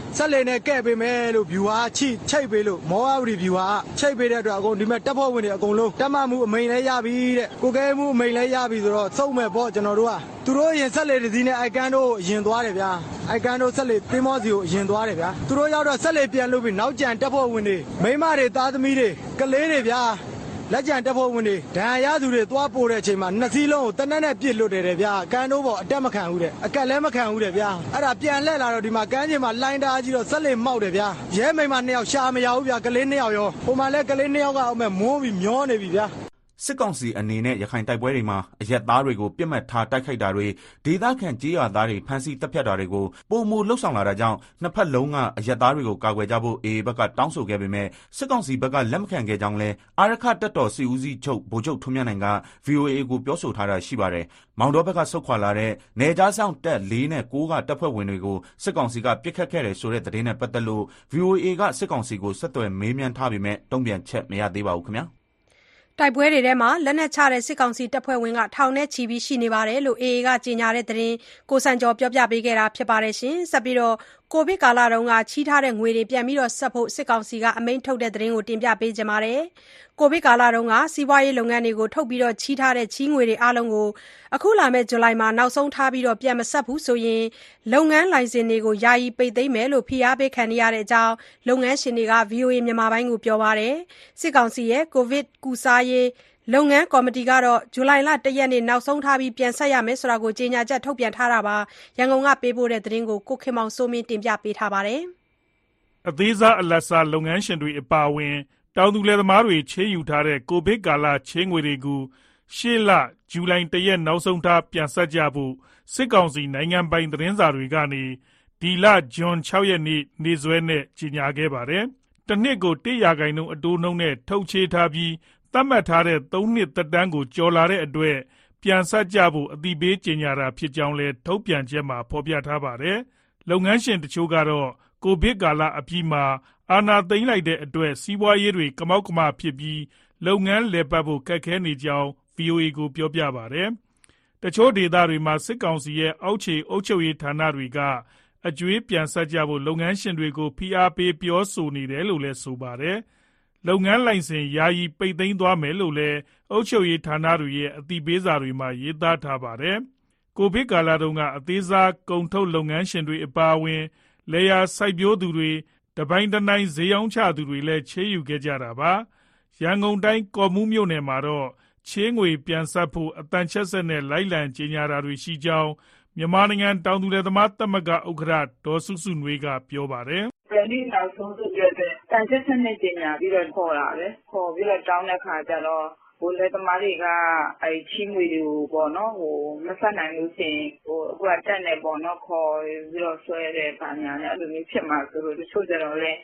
ဆက်လေနဲ့ကဲ့ပေးမယ်လို့ view ဟာချိတ်ပေးလို့မောဟဝတီ view ဟာချိတ်ပေးတဲ့အတွက်အကုန်ဒီမဲ့တပ်ဖွဲ့ဝင်တွေအကုန်လုံးတက်မှမှုအမိန်လဲရပြီတဲ့ကိုကဲမှုအမိန်လဲရပြီဆိုတော့စုံမဲ့ပေါ့ကျွန်တော်တို့ကသူတို့ရင်ဆက်လေတစ်စီးနဲ့အိုက်ကန်တို့ရင်သွားတယ်ဗျာအိုက်ကန်တို့ဆက်လေသင်းမောစီကိုရင်သွားတယ်ဗျာသူတို့ရောက်တော့ဆက်လေပြန်လို့ပြီးနောက်ကျန်တပ်ဖွဲ့ဝင်တွေမိမတွေသားသမီးတွေကလေးတွေဗျာလက်ကျန်တပ်ဖွဲ့ဝင်တွေဒဏ်ရာရသူတွေသွားပို့တဲ့အချိန်မှာနှစ်စီးလုံးကိုတနက်နဲ့ပြစ်လွတ်တယ်ဗျာကန်တို့ပေါ်အတက်မခံဘူးတဲ့အကက်လည်းမခံဘူးတဲ့ဗျာအဲ့ဒါပြန်လှည့်လာတော့ဒီမှာကမ်းခြေမှာလိုင်းတားကြီးတော့ဆက်လေမောက်တယ်ဗျာရဲမိမ2ယောက်ရှာမရဘူးဗျာကလေး2ယောက်ရောဟိုမှာလည်းကလေး2ယောက်ကအောင်မဲ့မွန်းပြီးမျောနေပြီဗျာစစ်ကောင်စီအနေနဲ့ရခိုင်တိုက်ပွဲတွေမှာအရက်သားတွေကိုပြစ်မှတ်ထားတိုက်ခိုက်တာတွေဒေသခံကြေးရွာသားတွေဖမ်းဆီးတပ်ဖြတ်တာတွေကိုပုံမလှုပ်ဆောင်လာတာကြောင့်နှစ်ဖက်လုံးကအရက်သားတွေကိုကာကွယ်ကြဖို့AAဘက်ကတောင်းဆိုခဲ့ပေမဲ့စစ်ကောင်စီဘက်ကလက်မခံခဲ့ကြောင်းလဲအာရခတပ်တော်စီဦးစီးချုပ်ဗိုလ်ချုပ်ထွန်းမြတ်နိုင်က VOA ကိုပြောဆိုထားတာရှိပါတယ်။မောင်တော်ဘက်ကဆုတ်ခွာလာတဲ့နေကြားဆောင်တပ်4နဲ့9ကတပ်ဖွဲ့ဝင်တွေကိုစစ်ကောင်စီကပြစ်ခတ်ခဲ့တယ်ဆိုတဲ့သတင်းနဲ့ပတ်သက်လို့ VOA ကစစ်ကောင်စီကိုဆက်သွယ်မေးမြန်းထားပေမဲ့တုံ့ပြန်ချက်မရသေးပါဘူးခင်ဗျာ။တိုက်ပွဲတွေထဲမှာလက်နက်ချတဲ့စစ်ကောင်စီတပ်ဖွဲ့ဝင်ကထောင်နဲ့ချီပြီးရှိနေပါတယ်လို့ AA ကကြေညာတဲ့သတင်းကိုစံကျော်ပြောပြပေးခဲ့တာဖြစ်ပါတယ်ရှင်။ဆက်ပြီးတော့ကိုဗစ်ကာလတုန်းကချီးထားတဲ့ငွေတွေပြန်ပြီးတော့ဆက်ဖို့စစ်ကောင်စီကအမိန့်ထုတ်တဲ့သတင်းကိုတင်ပြပေးကြပါမယ်။ကိုဗစ်ကာလတုန်းကစီးပွားရေးလုပ်ငန်းတွေကိုထုတ်ပြီးတော့ချီးထားတဲ့ချီးငွေတွေအားလုံးကိုအခုလာမယ့်ဇူလိုင်မှာနောက်ဆုံးထားပြီးတော့ပြန်မဆက်ဘူးဆိုရင်လုပ်ငန်းလိုင်စင်တွေကိုယာယီပိတ်သိမ်းမယ်လို့ဖိအားပေးခံရတဲ့အကြောင်းလုပ်ငန်းရှင်တွေက VOA မြန်မာပိုင်းကိုပြောပါတယ်။စစ်ကောင်စီရဲ့ကိုဗစ်ကုစားရေးလုပ်ငန်းကော်မတီကတော့ဇူလိုင်လ1ရက်နေ့နောက်ဆုံးထားပြီးပြန်ဆက်ရမယ်ဆိုတာကိုကြေညာချက်ထုတ်ပြန်ထားတာပါရန်ကုန်ကပေးပို့တဲ့သတင်းကိုကိုခင်မောင်စိုးမင်းတင်ပြပေးထားပါတယ်အသေးစားအလတ်စားလုပ်ငန်းရှင်တွေအပါအဝင်တောင်သူလယ်သမားတွေချေးယူထားတဲ့ကိုဗစ်ကာလချေးငွေတွေကိုရှေ့လဇူလိုင်1ရက်နောက်ဆုံးထားပြန်ဆက်ကြဖို့စစ်ကောင်စီနိုင်ငံပိုင်သတင်းစာတွေကနေဒီလဇွန်6ရက်နေ့နေ့စွဲနဲ့ကြေညာခဲ့ပါတယ်တစ်နှစ်ကို1% အတိုးနှုန်းနဲ့ထုတ်ချေးထားပြီးသတ်မှတ်ထားတဲ့3နှစ်သက်တမ်းကိုကျော်လာတဲ့အတွက်ပြန်ဆက်ကြဖို့အသိပေးကြေညာတာဖြစ်ကြောင်းလည်းထုတ်ပြန်ချက်မှာဖော်ပြထားပါတယ်။လုပ်ငန်းရှင်တချို့ကတော့ကိုဗစ်ကာလအပြီးမှာအာဏာသိမ်းလိုက်တဲ့အတွက်စီးပွားရေးတွေကမောက်ကမဖြစ်ပြီးလုပ်ငန်းလည်ပတ်ဖို့ခက်ခဲနေကြောင်း VOA ကိုပြောပြပါတယ်။တချို့ဒေသတွေမှာစစ်ကောင်စီရဲ့အောက်ခြေအုပ်ချုပ်ရေးဌာနတွေကအကြွေးပြန်ဆက်ကြဖို့လုပ်ငန်းရှင်တွေကိုဖိအားပေးပြောဆိုနေတယ်လို့လည်းဆိုပါတယ်။လုပ်ငန်းလိုင်စင်ယာယီပိတ်သိမ်းသွားမယ်လို့လည်းအုပ်ချုပ်ရေးဌာနတွေရဲ့အသိပေးစာတွေမှာရေးသားထားပါတယ်။ကိုဗစ်ကာလတုန်းကအသေးစားကုန်ထုတ်လုပ်ငန်းရှင်တွေအပါအဝင်လယ်ယာစိုက်ပျိုးသူတွေတပိုင်းတနိုင်ဈေးရောင်းချသူတွေလည်းချေးယူခဲ့ကြတာပါ။ရန်ကုန်တိုင်းကော်မှုမြို့နယ်မှာတော့ချေးငွေပြန်ဆက်ဖို့အတန်ချက်ဆက်နဲ့လိုက်လံကြေညာတာတွေရှိကြောင်းမြန်မာနိုင်ငံတောင်သူလယ်သမားသမဂ္ဂဥက္ကဋ္ဌဒေါ်စုစုနွေးကပြောပါတယ်။ဒီနေ့နောက်ဆုံးဆိုတဲ့တန်ချက်ဆက်နဲ့ကြေညာပြီးတော့ခေါ်လာတယ်။ခေါ်ပြီးတော့တောင်းတဲ့ခါကျတော့လယ်သမားတွေကချီးငွေတွေကိုပေါ့နော်မဆက်နိုင်လို့ရှိရင်အခုကတက်နေပေါ့နော်ခေါ်ပြီးတော့ဆွဲတဲ့ဗာညာနဲ့အဲ့လိုမျိုးဖြစ်မှာဆိုလို့တချို့ကျတော့လည်း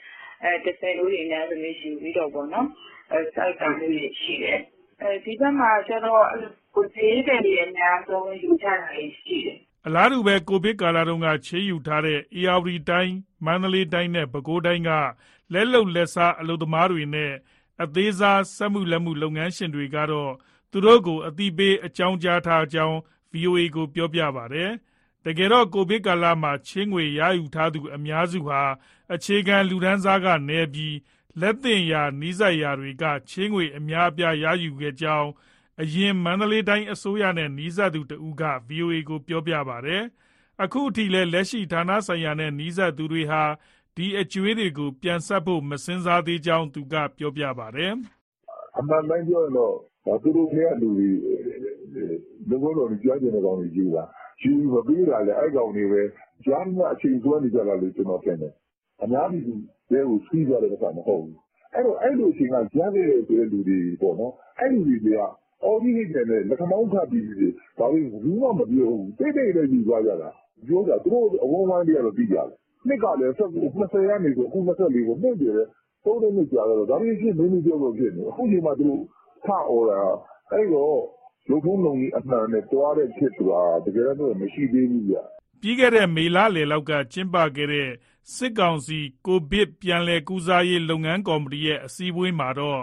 30လို့တွေနဲ့အဲ့လိုမျိုးယူပြီးတော့ပေါ့နော်စိုက်တာမျိုးရှိတယ်ဒီဘက်မှာကျတော့ကိုသေးတယ်တွေအများဆုံးယူချတာရှိတယ်အလားတူပဲကိုဗစ်ကာလတုန်းကချေးယူထားတဲ့ ARD တိုင်းမန္တလေးတိုင်းနဲ့ပဲခူးတိုင်းကလက်လုံလက်စားအလုပ်သမားတွေနဲ့အသေးစားစက်မှုလက်မှုလုပ်ငန်းရှင်တွေကတော့သူတို့ကိုအသိပေးအကြောင်းကြားထားကြောင်း VOA ကိုပြောပြပါတယ်။တကယ်တော့ကိုဗစ်ကာလမှာချေးငွေရယူထားသူအများစုဟာအခြေခံလူတန်းစားကနေပြီးလက်သင့်ရာနီးစပ်ရာတွေကချေးငွေအများအပြားရယူခဲ့ကြောင်းအရင်မန္တလေးတိုင်းအစိုးရနဲ့နီးစပ်သူတဦးက VOA ကိုပြောပြပါတယ်။အခုအထိလည်းလက်ရှိဌာနဆိုင်ရာနဲ့နီးစပ်သူတွေဟာဒီအကျွေးတွေကိုပြန်ဆက်ဖို့မစင်စားသေးကြောင်းသူကပြောပြပါတယ်။အမှန်တိုင်းပြောရင်တော့သူတို့ကလူတွေဒီလိုလိုကြားကျင်တဲ့ကောင်တွေကြီးတာယူမပေးတာလေအဲ့ကောင်တွေပဲကြားမှာအချိန်သွန်းနေကြတာလို့ကျွန်တော်ထင်တယ်။အများကြီးတွေကိုစီးကြတယ်ကမဟုတ်ဘူး။အဲ့လိုအချိန်ကကြားခဲ့တဲ့ဆိုတဲ့လူတွေပေါ့နော်။အဲ့ဒီလူတွေကအော်ဒီနေတဲ့လက်ခမောင်းခတ်ပြီးဘာလို့ဘူးမှမပြောဘူးတိတ်တိတ်လေးယူသွားကြတာပြောတာသူတို့အဝန်းဝိုင်းတွေကတော့ပြီးကြတယ်နှစ်ကလည်း20ရာနေဆိုအခု24ကိုနှိမ့်တယ်သုံးတဲ့နှစ်ကြာတော့ဒါပြီးဖြစ်မင်းမပြောလို့ဖြစ်နေအခုချိန်မှာသူတို့ထအော်တာအဲ့တော့လူထုံလုံးကြီးအမှန်နဲ့တွားတဲ့ဖြစ်ဆိုတာတကယ်တော့မရှိသေးဘူးဗျပြီးခဲ့တဲ့မေလလယ်လောက်ကကျင်းပခဲ့တဲ့စစ်ကောင်စီကိုဗစ်ပြန်လည်ကုစားရေးလုပ်ငန်းကော်မတီရဲ့အစည်းအဝေးမှာတော့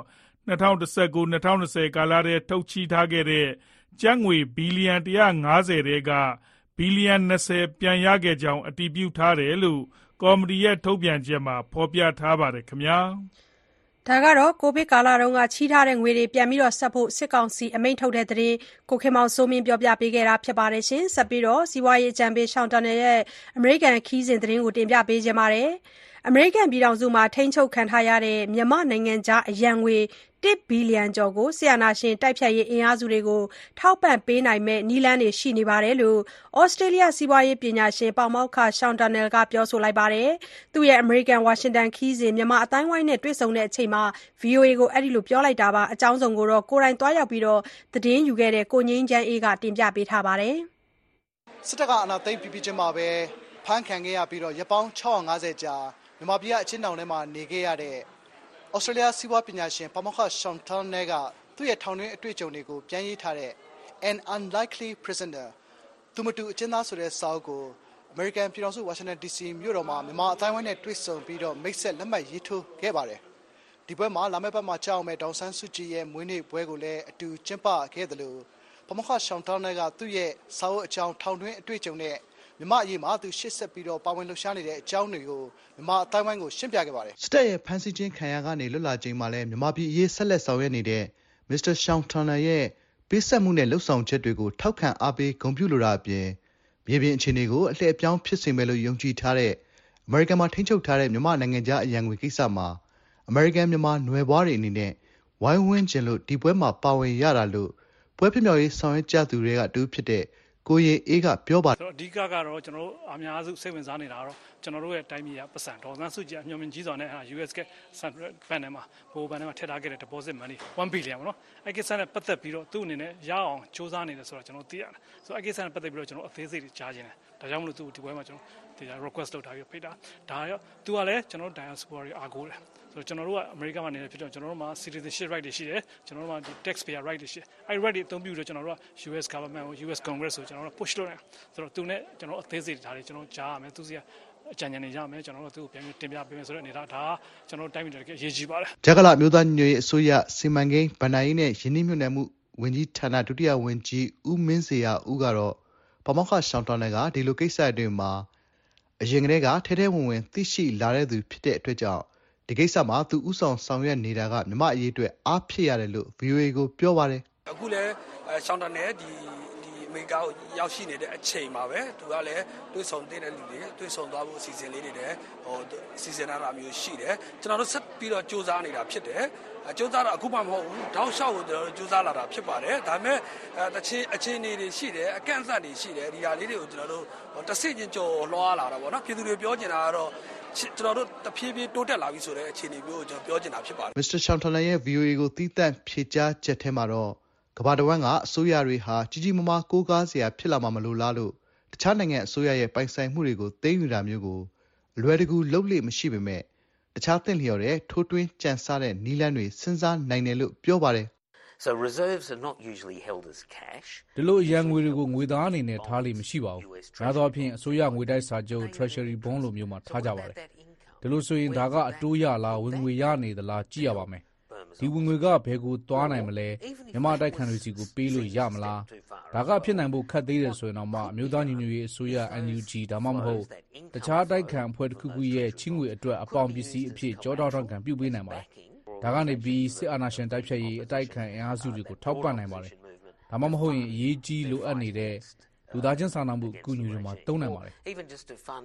2019-2020 ကာလထဲထုတ်ချီထားခဲ့တဲ့ကျပ်ငွေဘီလီယံ150တဲကဘီလီယံ20ပြန်ရခဲ့ကြောင်းအတည်ပြုထားတယ်လို့ကော်မတီရဲ့ထုတ်ပြန်ချက်မှာဖော်ပြထားပါတယ်ခင်ဗျာဒါကတော့ကိုဗစ်ကာလတုန်းကချီးထားတဲ့ငွေတွေပြန်ပြီးဆက်ဖို့စစ်ကောင်စီအမိန့်ထုတ်တဲ့သတင်းကိုခင်မောင်စိုးမင်းပြောပြပေးခဲ့တာဖြစ်ပါတယ်ရှင်ဆက်ပြီးစီးပွားရေးအကြံပေးရှောင်းတန်ရဲ့အမေရိကန်ခီးစဉ်သတင်းကိုတင်ပြပေးခြင်းပါတယ်အမေရိကန်ပြည်ထောင်စုမှာထိန်းချုပ်ခံထားရတဲ့မြန်မာနိုင်ငံသားအရန်ငွေ1 ဘီလီယံကျော်ကိုဆီယနာရှင်တိုက်ဖြတ်ရေးအင်အားစုတွေကိုထောက်ပံ့ပေးနိုင်မဲ့နည်းလမ်းတွေရှိနေတယ်လို့ဩစတြေးလျစီးပွားရေးပညာရှင်ပေါမောက္ခရှောင်းတန်ကပြောဆိုလိုက်ပါတယ်။သူ့ရဲ့အမေရိကန်ဝါရှင်တန်ခီးစဉ်မြန်မာအတိုင်းဝိုင်းနဲ့တွေ့ဆုံတဲ့အချိန်မှာ VOA ကိုအဲ့ဒီလိုပြောလိုက်တာပါ။အကြောင်းစုံကိုတော့ကိုယ်တိုင်သွားရောက်ပြီးသတင်းယူခဲ့တဲ့ကိုငင်းချမ်းအေးကတင်ပြပေးထားပါတယ်။စစ်တပ်ကအနာသိမ့်ပြချင်းမှာပဲဖမ်းခံခဲ့ရပြီးတော့ရပောင်း650ကြာမြန်မာပြည်အချင်းတောင်ထဲမှာနေခဲ့ရတဲ့ဩစတြေးလျစီးပွားပညာရှင်ပေါမောက္ခရှောင်းတန်ကသူ့ရဲ့ထောင်တွင်းအတွေ့အကြုံတွေကိုပြန်ရေးထားတဲ့ An Unlikely Prisoner သူမတူအကျဉ်းသားဆိုတဲ့စာအုပ်ကိုအမေရိကန်ပြည်ထောင်စုဝါရှင်တန် DC မြို့တော်မှာမြန်မာအတိုင်းဝိုင်းနဲ့တွေ့ဆုံပြီးတော့မိတ်ဆက်လက်မှတ်ရေးထိုးခဲ့ပါတယ်။ဒီပွဲမှာလာမယ့်ဘက်မှာကြောက်မဲ့ဒေါန်ဆန်းစုကြည်ရဲ့မွေးနေ့ပွဲကိုလည်းအတူကျင်းပခဲ့တယ်လို့ပေါမောက္ခရှောင်းတန်ကသူ့ရဲ့စာအုပ်အကြောင်းထောင်တွင်းအတွေ့အကြုံနဲ့မြန်မာအရေးမှာသူရှေ့ဆက်ပြီးတော့ပါဝင်လှုပ်ရှားနေတဲ့အကြောင်းတွေကိုမြန်မာအတိုင်းဝိုင်းကိုရှင်းပြခဲ့ပါတယ်။စစ်တပ်ရဲ့ဖမ်းဆီးခြင်းခံရကနေလွတ်လာခြင်းမှာလည်းမြန်မာပြည်အရေးဆက်လက်ဆောင်ရွက်နေတဲ့ Mr. Sean Turner ရဲ့ပေးဆက်မှုနဲ့လှုပ်ဆောင်ချက်တွေကိုထောက်ခံအားပေးဂုဏ်ပြုလိုတာအပြင်မြေပြင်အခြေအနေကိုအလှည့်အပြောင်းဖြစ်စေမယ်လို့ယုံကြည်ထားတဲ့အမေရိကန်မှာထိန်းချုပ်ထားတဲ့မြန်မာနိုင်ငံသားအရန်ငွေကိစ္စမှာအမေရိကန်မြန်မာနွယ်ဘွားတွေအနေနဲ့ဝိုင်းဝန်းကျင်လို့ဒီပွဲမှာပါဝင်ရတာလို့ပွဲဖြစ်မြောက်ရေးဆောင်ရွက်ကြသူတွေကတူဖြစ်တဲ့ကိုရင်အေးကပြောပါတယ်အဓိကတော့ကျွန်တော်တို့အများစုစိတ်ဝင်စားနေတာတော့ကျွန်တော်တို့ရဲ့တိုင်းပြည်ကပတ်စံဒေါ်စန်းစုကြည်အမျှော်မြင်ကြီးစွာနဲ့ US ကဘဏ်ထဲမှာဘိုးဘဏ်ထဲမှာထည့်ထားခဲ့တဲ့ deposit money 1 billion ပေါ့နော်အဲ့ကိစ္စနဲ့ပတ်သက်ပြီးတော့သူ့အနေနဲ့ရအောင်စူးစမ်းနေတယ်ဆိုတော့ကျွန်တော်သိရတယ်ဆိုတော့အဲ့ကိစ္စနဲ့ပတ်သက်ပြီးတော့ကျွန်တော်အသေးစိတ်ကြားခြင်းတယ်ဒါကြောင့်မလို့သူဒီပွဲမှာကျွန်တော် request လုပ်ထားပြီးဖိတ်တာဒါရောသူကလည်းကျွန်တော် diaspora တွေအားကိုးတယ်ဆိုတော့ကျွန်တော်တို့ကအမေရိကန်မှာနေနေဖြစ်တော့ကျွန်တော်တို့မှာ citizenship right တွေရှိတယ်ကျွန်တော်တို့မှာ taxpayer right တွေရှိတယ်အဲ့ right တွေအသုံးပြုပြီးတော့ကျွန်တော်တို့က US government ကို US Congress ကိုကျွန်တော်တို့ push လုပ်တယ်ဆိုတော့သူနဲ့ကျွန်တော်အသေးစိတ်ဒါတွေကျွန်တော်ကြားရမယ်သူစီကအကြံဉာဏ်တွေရမယ်ကျွန်တော်တို့သူ့ကိုပြန်ပြီးတင်ပြပေးမယ်ဆိုတဲ့အနေဒါကျွန်တော်တို့တိုင်းပြည်တွေအရေးကြီးပါတယ်ဂျက်ကလာမျိုးသားညွေအစိုးရစီမံကိန်းဗဏ္ဍာရေးနဲ့ယင်းနှိမ့်ညွှန်နယ်မှုဝန်ကြီးဌာနဒုတိယဝန်ကြီးဦးမင်းစေရဦးကတော့ပမောက္ခရှောင်းတန်ကဒီလိုကိစ္စတွေမှာအရင်ကတည်းကထဲထဲဝင်ဝင်သိရှိလာတဲ့သူဖြစ်တဲ့အတွက်ကြောင့်ဒီကိစ္စမှာသူဥဆောင်ဆောင်ရွက်နေတာကမြမအရေးအတွက်အားဖြစ်ရတယ်လို့ VOA ကိုပြောပါတယ်အခုလည်းရှောင်းတန်နဲ့ဒီအမေရိကကိုရောက်ရှိနေတဲ့အချိန်မှာပဲသူကလည်းတွေ့ဆုံတဲ့လူတွေတွေ့ဆုံသွားဖို့အစီအစဉ်လေးတွေလည်းစီစဉ်ထားတာမျိုးရှိတယ်ကျွန်တော်တို့ဆက်ပြီးတော့စူးစမ်းနေတာဖြစ်တယ်စူးစမ်းတာအခုမှမဟုတ်ဘူးတောက်လျှောက်ကိုကျွန်တော်တို့စူးစမ်းလာတာဖြစ်ပါတယ်ဒါပေမဲ့အခြေအနေတွေရှိတယ်အကန့်အသတ်တွေရှိတယ်ဒီဟာလေးတွေကိုကျွန်တော်တို့တစ်ဆင့်ချင်းကြော်လွှားလာတာပေါ့နော်ပြည်သူတွေပြောချင်တာကတော့ကျွန်တော်တို့တဖြည်းဖြည်းတိုးတက်လာပြီဆိုတဲ့အခြေအနေမျိုးကိုကျွန်တော်ပြောချင်တာဖြစ်ပါတယ် Mr. Chantal ရဲ့ VOA ကိုတီးတန့်ဖြေကြားချက်ထဲမှာတော့ကမ္ဘာတစ်ဝန်းကအစိုးရတွေဟာကြီးကြီးမားမားကိုးကားစရာဖြစ်လာမှာမလို့လားလို့တခြားနိုင်ငံအစိုးရရဲ့ပိုင်ဆိုင်မှုတွေကိုသိမ်းယူတာမျိုးကိုအလွယ်တကူလုပ်လို့မရှိပေမဲ့တခြားသင့်လျော်တဲ့ထိုးတွင်းကြံစားတဲ့နည်းလမ်းတွေစဉ်းစားနိုင်တယ်လို့ပြောပါတယ် So reserves are not usually held as cash. ဒီလိုအရန်ငွေတွေကိုငွေသားအနေနဲ့ထားလိမ့်မရှိပါဘူး။များသောအားဖြင့်အစိုးရငွေတိုက်စာချုပ် Treasury Bond လိုမျိုးမှာထားကြပါတယ်။ဒီလိုဆိုရင်ဒါကအတိုးရလားဝင်ငွေရနေသလားကြည့်ရပါမယ်။ဒီဝင်ငွေကဘယ်ကိုသွားနိုင်မလဲမြန်မာတိုက်ခံတွေစီကိုပေးလို့ရမလားဒါကဖြစ်နိုင်ဖို့ခက်သေးတယ်ဆိုရင်တော့မှအမျိုးသားညီညွတ်ရေးအစိုးရ NUG ဒါမှမဟုတ်တခြားတိုက်ခံအဖွဲ့တစ်ခုခုရဲ့ချင်းငွေအတွက်အပေါင်ပစ္စည်းအဖြစ်ကြောထောက်ထောက်ခံပြုပေးနိုင်ပါတယ်ဒါကနေပြီးစစ်အာဏာရှင်တိုက်ဖြတ်ရေးအတိုက်ခံအင်အားစုတွေကိုထောက်ပံ့နိုင်ပါတယ်ဒါမှမဟုတ်ရင်အရေးကြီးလိုအပ်နေတဲ့လူသားချင်းစာနာမှုအကူအညီတွေမှာတုံးနိုင်ပါတယ် Even just to fund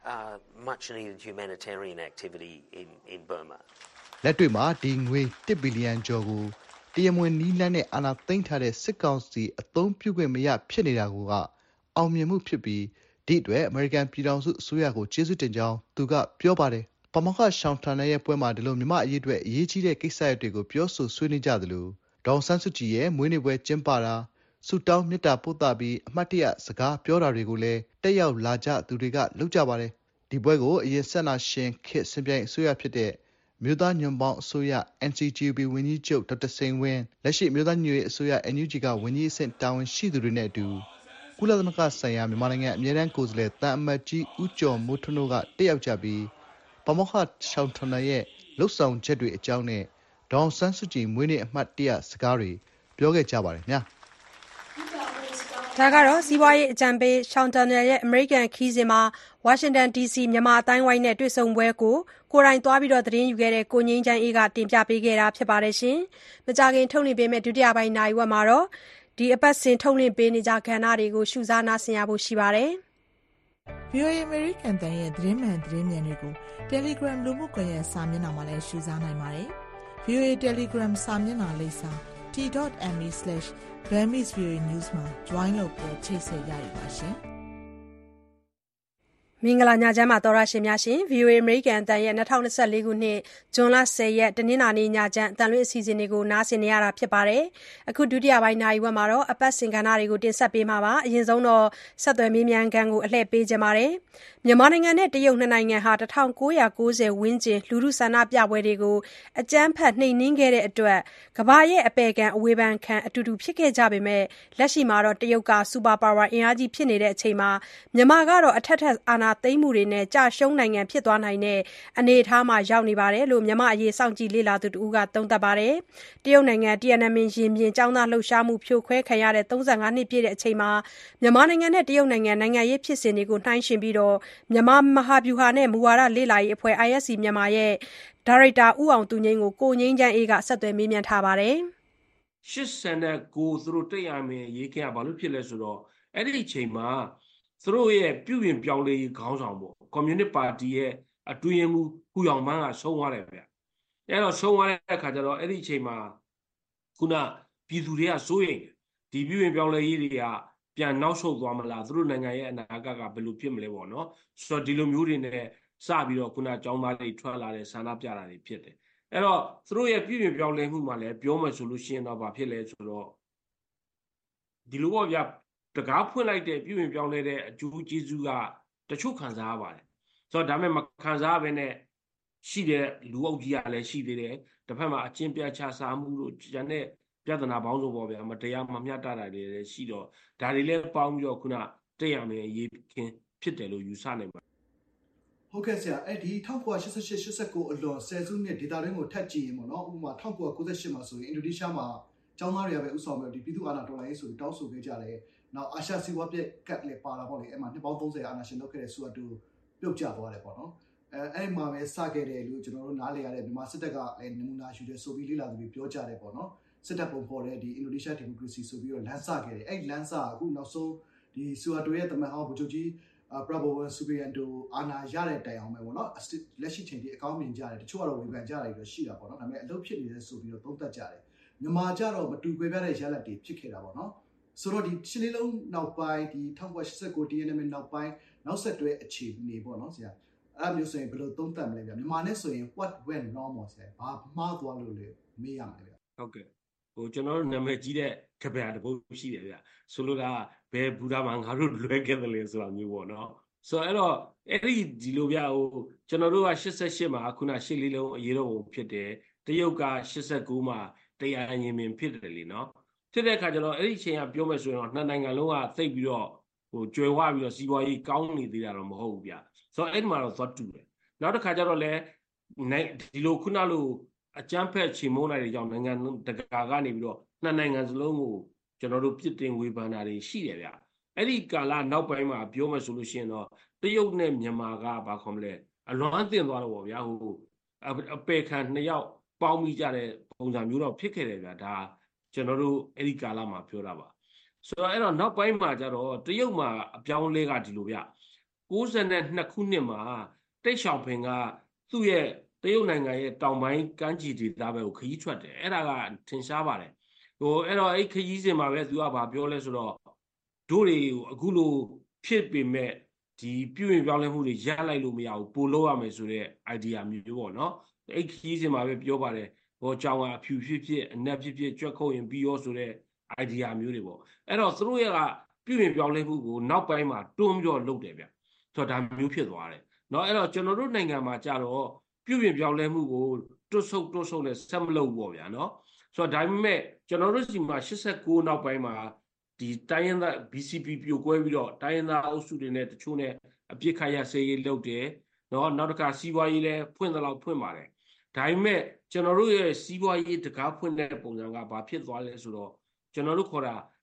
much needed humanitarian activity in Burma လက်တွေ့မှာဒီငွေ1ဘီလီယံကျော်ကိုတရားမဝင်နီးလန်းနဲ့အာဏာသိမ်းထားတဲ့စစ်ကောင်စီအသုံးပြုခွင့်မရဖြစ်နေတာကအောင်မြင်မှုဖြစ်ပြီးဒီအတွက်အမေရိကန်ပြည်ထောင်စုအစိုးရကိုကျေးဇူးတင်ကြောင်းသူကပြောပါတယ်ပမောက္ခရှောင်းတန်ရဲ့ပွဲမှာဒီလိုမြမအရေးအတွက်အရေးကြီးတဲ့ကိစ္စရပ်တွေကိုပြောဆိုဆွေးနွေးကြသလိုဒေါန်ဆန်းစုကြည်ရဲ့မွေးနေ့ပွဲကျင်းပတာဆူတောင်းမေတ္တာပို့သပြီးအမှတ်တရစကားပြောတာတွေကိုလည်းတက်ရောက်လာကြသူတွေကလုပ်ကြပါတယ်ဒီပွဲကိုအရင်ဆက်နာရှင်ခေတ်စင်ပြိုင်အစိုးရဖြစ်တဲ့မြို့သားညွန့်ပေါင်းအစိုးရ NCGUB ဝန်ကြီးချုပ်ဒေါက်တာစိန်ဝင်းလက်ရှိမြို့သားညွန့်ရေးအစိုးရ NUG ကဝန်ကြီးအဆင့်တာဝန်ရှိသူတွေနဲ့အတူကုလသမဂ္ဂဆိုင်ရာမြန်မာနိုင်ငံအမြဲတမ်းကိုယ်စားလှယ်တန်အမတ်ကြီးဦးကျော်မိုးထွန်းတို့ကတက်ရောက်ကြပြီးပမောက္ခရှောင်းထန်ရဲ့လှုပ်ဆောင်ချက်တွေအကြောင်းနဲ့ဒေါန်ဆန်းစုကြည်မွေးနေ့အမှတ်တရစကားတွေပြောခဲ့ကြပါတယ်ဗျာဒါကတော့စီးပွားရေးအကြံပေး Sean Turnell ရဲ့ အမေရိကန်ခရီးစဉ်မှာဝါရှင်တန် DC မြန်မာအသိုင်းအဝိုင်းနဲ့တွေ့ဆုံပွဲကိုကိုယ်တိုင်သွားပြီးသတင်းယူခဲ့တဲ့ကိုငြိမ်းချမ်းအေးကတင်ပြပေးခဲ့တာပါ။မကြာခင်ထုတ်လွှင့်ပေးမယ့်ဒုတိယပိုင်းနာရီဝက်မှာတော့အပတ်စဉ်ထုတ်လွှင့်ပေးနေကျကဏ္ဍတွေကိုရှုစားနားဆင်ရဖို့ရှိပါတယ်။ VOA အမေရိကန်တန်ရဲ့သတင်းမှန်သတင်းမြန်တွေကို Telegram လူမှုကွန်ရက်စာမျက်နှာမှာလည်းရှုစားနိုင်ပါတယ်။ VOA Telegram စာမျက်နှာလိပ်စာ t.me/Burmese VOA News မှာ join လုပ်ပြီးချိတ်ဆက်ရယူပါရှင်။မင်္ဂလာညချမ်းပါသောတရှင်များရှင် VOA အမေရိကန်အသံရဲ့2024ခုနှစ်ဇွန်လ10ရက်တနင်္လာနေ့ညချမ်းအသံလွှင့်အစီအစဉ်တွေကိုနားဆင်နေရတာဖြစ်ပါတယ်။အခုဒုတိယပိုင်းနာရီဝက်မှာတော့အပတ်စဉ်ကဏ္ဍတွေကိုတင်ဆက်ပေးမှာပါ။အရင်ဆုံးတော့ဆက်သွယ်မေးမြန်းခန်းကိုအလှည့်ပေးကြပါမယ်။မြန်မာနိုင်ငံနဲ့တရုတ်နှစ်နိုင်ငံဟာ1990ဝန်းကျင်လူထုဆန္ဒပြပွဲတွေကိုအကြမ်းဖက်နှိမ်နင်းခဲ့တဲ့အတွက်ကမ္ဘာရဲ့အပယ်ခံအဝေဖန်ခံအတူတူဖြစ်ခဲ့ကြပေမဲ့လက်ရှိမှာတော့တရုတ်ကစူပါပါဝါအင်အားကြီးဖြစ်နေတဲ့အချိန်မှာမြန်မာကတော့အထက်ထက်အာဏာသိမ်းမှုတွေနဲ့ကြာရှုံးနိုင်ငံဖြစ်သွားနိုင်တဲ့အနေအထားမှာရောက်နေတယ်လို့မြန်မာအရေးစောင့်ကြည့်လေ့လာသူတဦးကသုံးသပ်ပါတယ်။တရုတ်နိုင်ငံတီယန်နန်မင်ရင်ပြင်ကျောင်းသားလှုပ်ရှားမှုဖြိုခွဲခံရတဲ့35နှစ်ပြည့်တဲ့အချိန်မှာမြန်မာနိုင်ငံနဲ့တရုတ်နိုင်ငံရေးဖြစ်စဉ်တွေကိုနှိုင်းယှဉ်ပြီးမြန်မာမဟာဗျူဟာနဲ့မူဝါဒလေ့လာရေးအဖွဲ့ ISC မြန်မာရဲ့ဒါရိုက်တာဦးအောင်သူငြိမ်းကိုကိုငြိမ်းချမ်းအေးကဆက်သွယ်မေးမြန်းထားပါတယ်။89သူတို့တိတ်ရမယ်ရေးခင်းကဘာလို့ဖြစ်လဲဆိုတော့အဲ့ဒီအချိန်မှာသူတို့ရဲ့ပြုပြင်ပြောင်းလဲရေးခေါင်းဆောင်ပေါ့ကွန်မြူနစ်ပါတီရဲ့အတွင်းမှုဟူယောင်မန်းကဆုံးသွားတယ်ဗျ။အဲ့တော့ဆုံးသွားတဲ့အခါကျတော့အဲ့ဒီအချိန်မှာခုနပြည်သူတွေကစိုးရိမ်ဒီပြုပြင်ပြောင်းလဲရေးတွေကပြန်နောက်ဆုတ်သွားမလားသူတို့နိုင်ငံရဲ့အနာဂတ်ကဘယ်လိုဖြစ်မလဲပေါ့နော်ဆိုတော့ဒီလိုမျိုးတွေနဲ့စပြီးတော့ခုနကျောင်းသားတွေထွက်လာတဲ့ဆန္ဒပြတာတွေဖြစ်တယ်အဲ့တော့သူတို့ရဲ့ပြည်ပြင်ပြောင်းလဲမှုမှာလည်းပြောမှဆိုလို့ရှိရင်တော့ဘာဖြစ်လဲဆိုတော့ဒီလိုပေါ့ဗျာတကားဖွင့်လိုက်တဲ့ပြည်ပြင်ပြောင်းလဲတဲ့အကျိုးကျေးဇူးကတချို့ခံစားရပါတယ်ဆိုတော့ဒါပေမဲ့မခံစားဘဲနဲ့ရှိတဲ့လူအုပ်ကြီးကလည်းရှိသေးတယ်တစ်ဖက်မှာအချင်းပြတ်ချစားမှုတို့ကျန်တဲ့ပြဿနာပေါင်းစုံပေါ့ဗျာမတရားမမျှတတာတွေလည်းရှိတော့ဒါတွေလည်းပေါင်းပြီးတော့ခုနတက်ရမယ်ရေးခင်းဖြစ်တယ်လို့ယူဆနိုင်ပါတယ်ဟုတ်ကဲ့ဆရာအဲ့ဒီ1988-89အလွန်ဆယ်စုနှစ်ဒေတာရင်းကိုထပ်ကြည့်ရင်ပေါ့နော်ဥပမာ1998မှာဆိုရင်အင်ဒိုနီးရှားမှာကျောင်းသားတွေကပဲဥဆောင်ပြီးဒီပြည်သူ့အာဏာတော်လှန်ရေးဆိုပြီးတောင်းဆိုခဲ့ကြတယ်နောက်အာရှစီးပွားပြက်ကတ်လည်းပါလာပေါ့လေအဲ့မှာနှစ်ပေါင်း30အာဏာရှင်လုပ်ခဲ့တဲ့ဆူအတူပြုတ်ကျသွားတယ်ပေါ့နော်အဲ့မှာပဲစခဲ့တယ်လို့ကျွန်တော်တို့နားလည်ရတဲ့မြန်မာစစ်တပ်ကလည်းနမူနာယူတယ်ဆိုပြီးလေ့လာသူတွေပြောကြတယ်ပေါ့နော်စစ်တပ်ပုံဖော်တဲ့ဒီအင်ဒိုနီးရှားဒီမိုကရေစီဆိုပြီးတော့လမ်းစခဲ့တယ်အဲ့လမ်းစအခုနောက်ဆုံးဒီဆူအတူရဲ့တမန်ဟောင်းဗိုလ်ချုပ်ကြီးPrabowo Subianto အာဏာရတဲ့တိုင်အောင်ပဲပေါ့နော်လက်ရှိချိန်ဒီအကောင်းမြင်ကြတယ်တချို့ကတော့ဝေဖန်ကြတယ်ပြီးတော့ရှိတာပေါ့နော်ဒါပေမဲ့အလုပ်ဖြစ်နေတယ်ဆိုပြီးတော့သုံးသပ်ကြတယ်မြန်မာကြတော့မတူကွဲပြားတဲ့ရလဒ်တွေဖြစ်ခဲ့တာပေါ့နော်ဆိုတော့ဒီရှင်းလေးလုံးနောက်ပိုင်းဒီ1989 TNM နောက်ပိုင်းနောက်ဆက်တွဲအခြေအနေပေါ့နော်ဆရာအဲ့မျိုးဆိုရင်ဘယ်လိုသုံးသပ်မလဲဗျမြန်မာနဲ့ဆိုရင် what went wrong ပေါ့ဆရာဘာမှားသွားလို့လဲမေးရမှာလေဗျဟုတ်ကဲ့ကျွန်တော်တို့နာမည်ကြီးတဲ့ကဗျာတစ်ပုဒ်ရှိတယ်ဗျဆိုလိုတာဘယ်ဘူဒါမှာငါတို့လွဲခဲ့တယ်လေဆိုတာမျိုးပေါ့နော်ဆိုတော့အဲ့တော့အဲ့ဒီလိုဗျကျွန်တော်တို့က88မှာခုနရှစ်လေးလုံးအရေးတော်ပုံဖြစ်တယ်တရုတ်က89မှာတရားရင်မြင်ဖြစ်တယ်လေနော်ဖြစ်တဲ့အခါကျတော့အဲ့ဒီအချိန်ကပြောမယ်ဆိုရင်တော့နှစ်နိုင်ငံလုံးကသိပ်ပြီးတော့ကျွယ်ဝပြီးတော့စီးပွားရေးကောင်းနေသေးတာတော့မဟုတ်ဘူးဗျဆိုတော့အဲ့ဒီမှာတော့သွားတူတယ်နောက်တစ်ခါကျတော့လည်းဒီလိုခုနလိုအကြမ်းဖက်ချေမှုန်းလိုက်တဲ့ကြောင့်နိုင်ငံတကာကနေပြီးတော့နှစ်နိုင်ငံစလုံးကိုကျွန်တော်တို့ပြစ်တင်ဝေဖန်တာတွေရှိတယ်ဗျအဲ့ဒီကာလနောက်ပိုင်းမှာပြောမှဆိုလို့ရှိရင်တော့တရုတ်နဲ့မြန်မာကဘာခေါ်မလဲအလွမ်းတင်သွားတော့ဗောဗျာအပေခံနှစ်ယောက်ပေါင်းမိကြတဲ့ပုံစံမျိုးတော့ဖြစ်ခဲ့တယ်ဗျာဒါကျွန်တော်တို့အဲ့ဒီကာလမှာပြောတာပါဆိုတော့အဲ့တော့နောက်ပိုင်းမှာကျတော့တရုတ်မှာအပြောင်းလဲကဒီလိုဗျ92ခုနှစ်မှာတိတ်ရှောင်ဖင်ကသူ့ရဲ့တရုတ်နိုင်ငံရဲ့တောင်ပိုင်းကမ်းခြေဒေသဘက်ကိုခရီးထွက်တယ်အဲ့ဒါကထင်ရှားပါတယ်အဲ့တော့အဲ့ခရီးစဉ်မှာပဲသူကဘာပြောလဲဆိုတော့တို့တွေအခုလိုဖြစ်ပေမဲ့ဒီပြုရင်ပြောင်းလဲမှုတွေရပ်လိုက်လို့မရဘူးပို့လို့ရမယ်ဆိုတဲ့ idea မျိုးပေါ့နော်အဲ့ခရီးစဉ်မှာပဲပြောပါတယ်ကြောင်ကအဖြူဖြစ်ဖြစ်အနက်ဖြစ်ဖြစ်ကြွက်ခုတ်ရင်ပြီးရောဆိုတဲ့ idea မျိုးတွေပေါ့အဲ့တော့သူတို့ရဲ့ကပြုရင်ပြောင်းလဲမှုကိုနောက်ပိုင်းမှာတွန်းပြီးတော့လုပ်တယ်ဗျဆိုတော့ဒါမျိုးဖြစ်သွားတယ်နော်အဲ့တော့ကျွန်တော်တို့နိုင်ငံမှာကြတော့ပြုပြင်ပြောင်းလဲမှုကိုတွတ်ဆုပ်နဲ့ဆက်မလုပ်ဘူးပေါ့ဗျာနော်ဆိုတော့ဒါပေမဲ့ကျွန်တော်တို့စီမှာ89နောက်ပိုင်းမှာဒီတိုင်းရင်းသား BCP ပြိုကွဲပြီးတော့တိုင်းရင်းသားအုပ်စုတွေနဲ့တချို့နဲ့အပြစ်ခတ်ရဆေးရေးလုပ်တယ်နော်နောက်တစ်ခါစီးပွားရေးလည်းဖွင့်သလောက်ဖွင့်ပါတယ်ဒါပေမဲ့ကျွန်တော်တို့ရဲ့စီးပွားရေးတကားဖွင့်တဲ့ပုံစံကဘာဖြစ်သွားလဲဆိုတော့ကျွန်တော်တို့ခေါ်တာ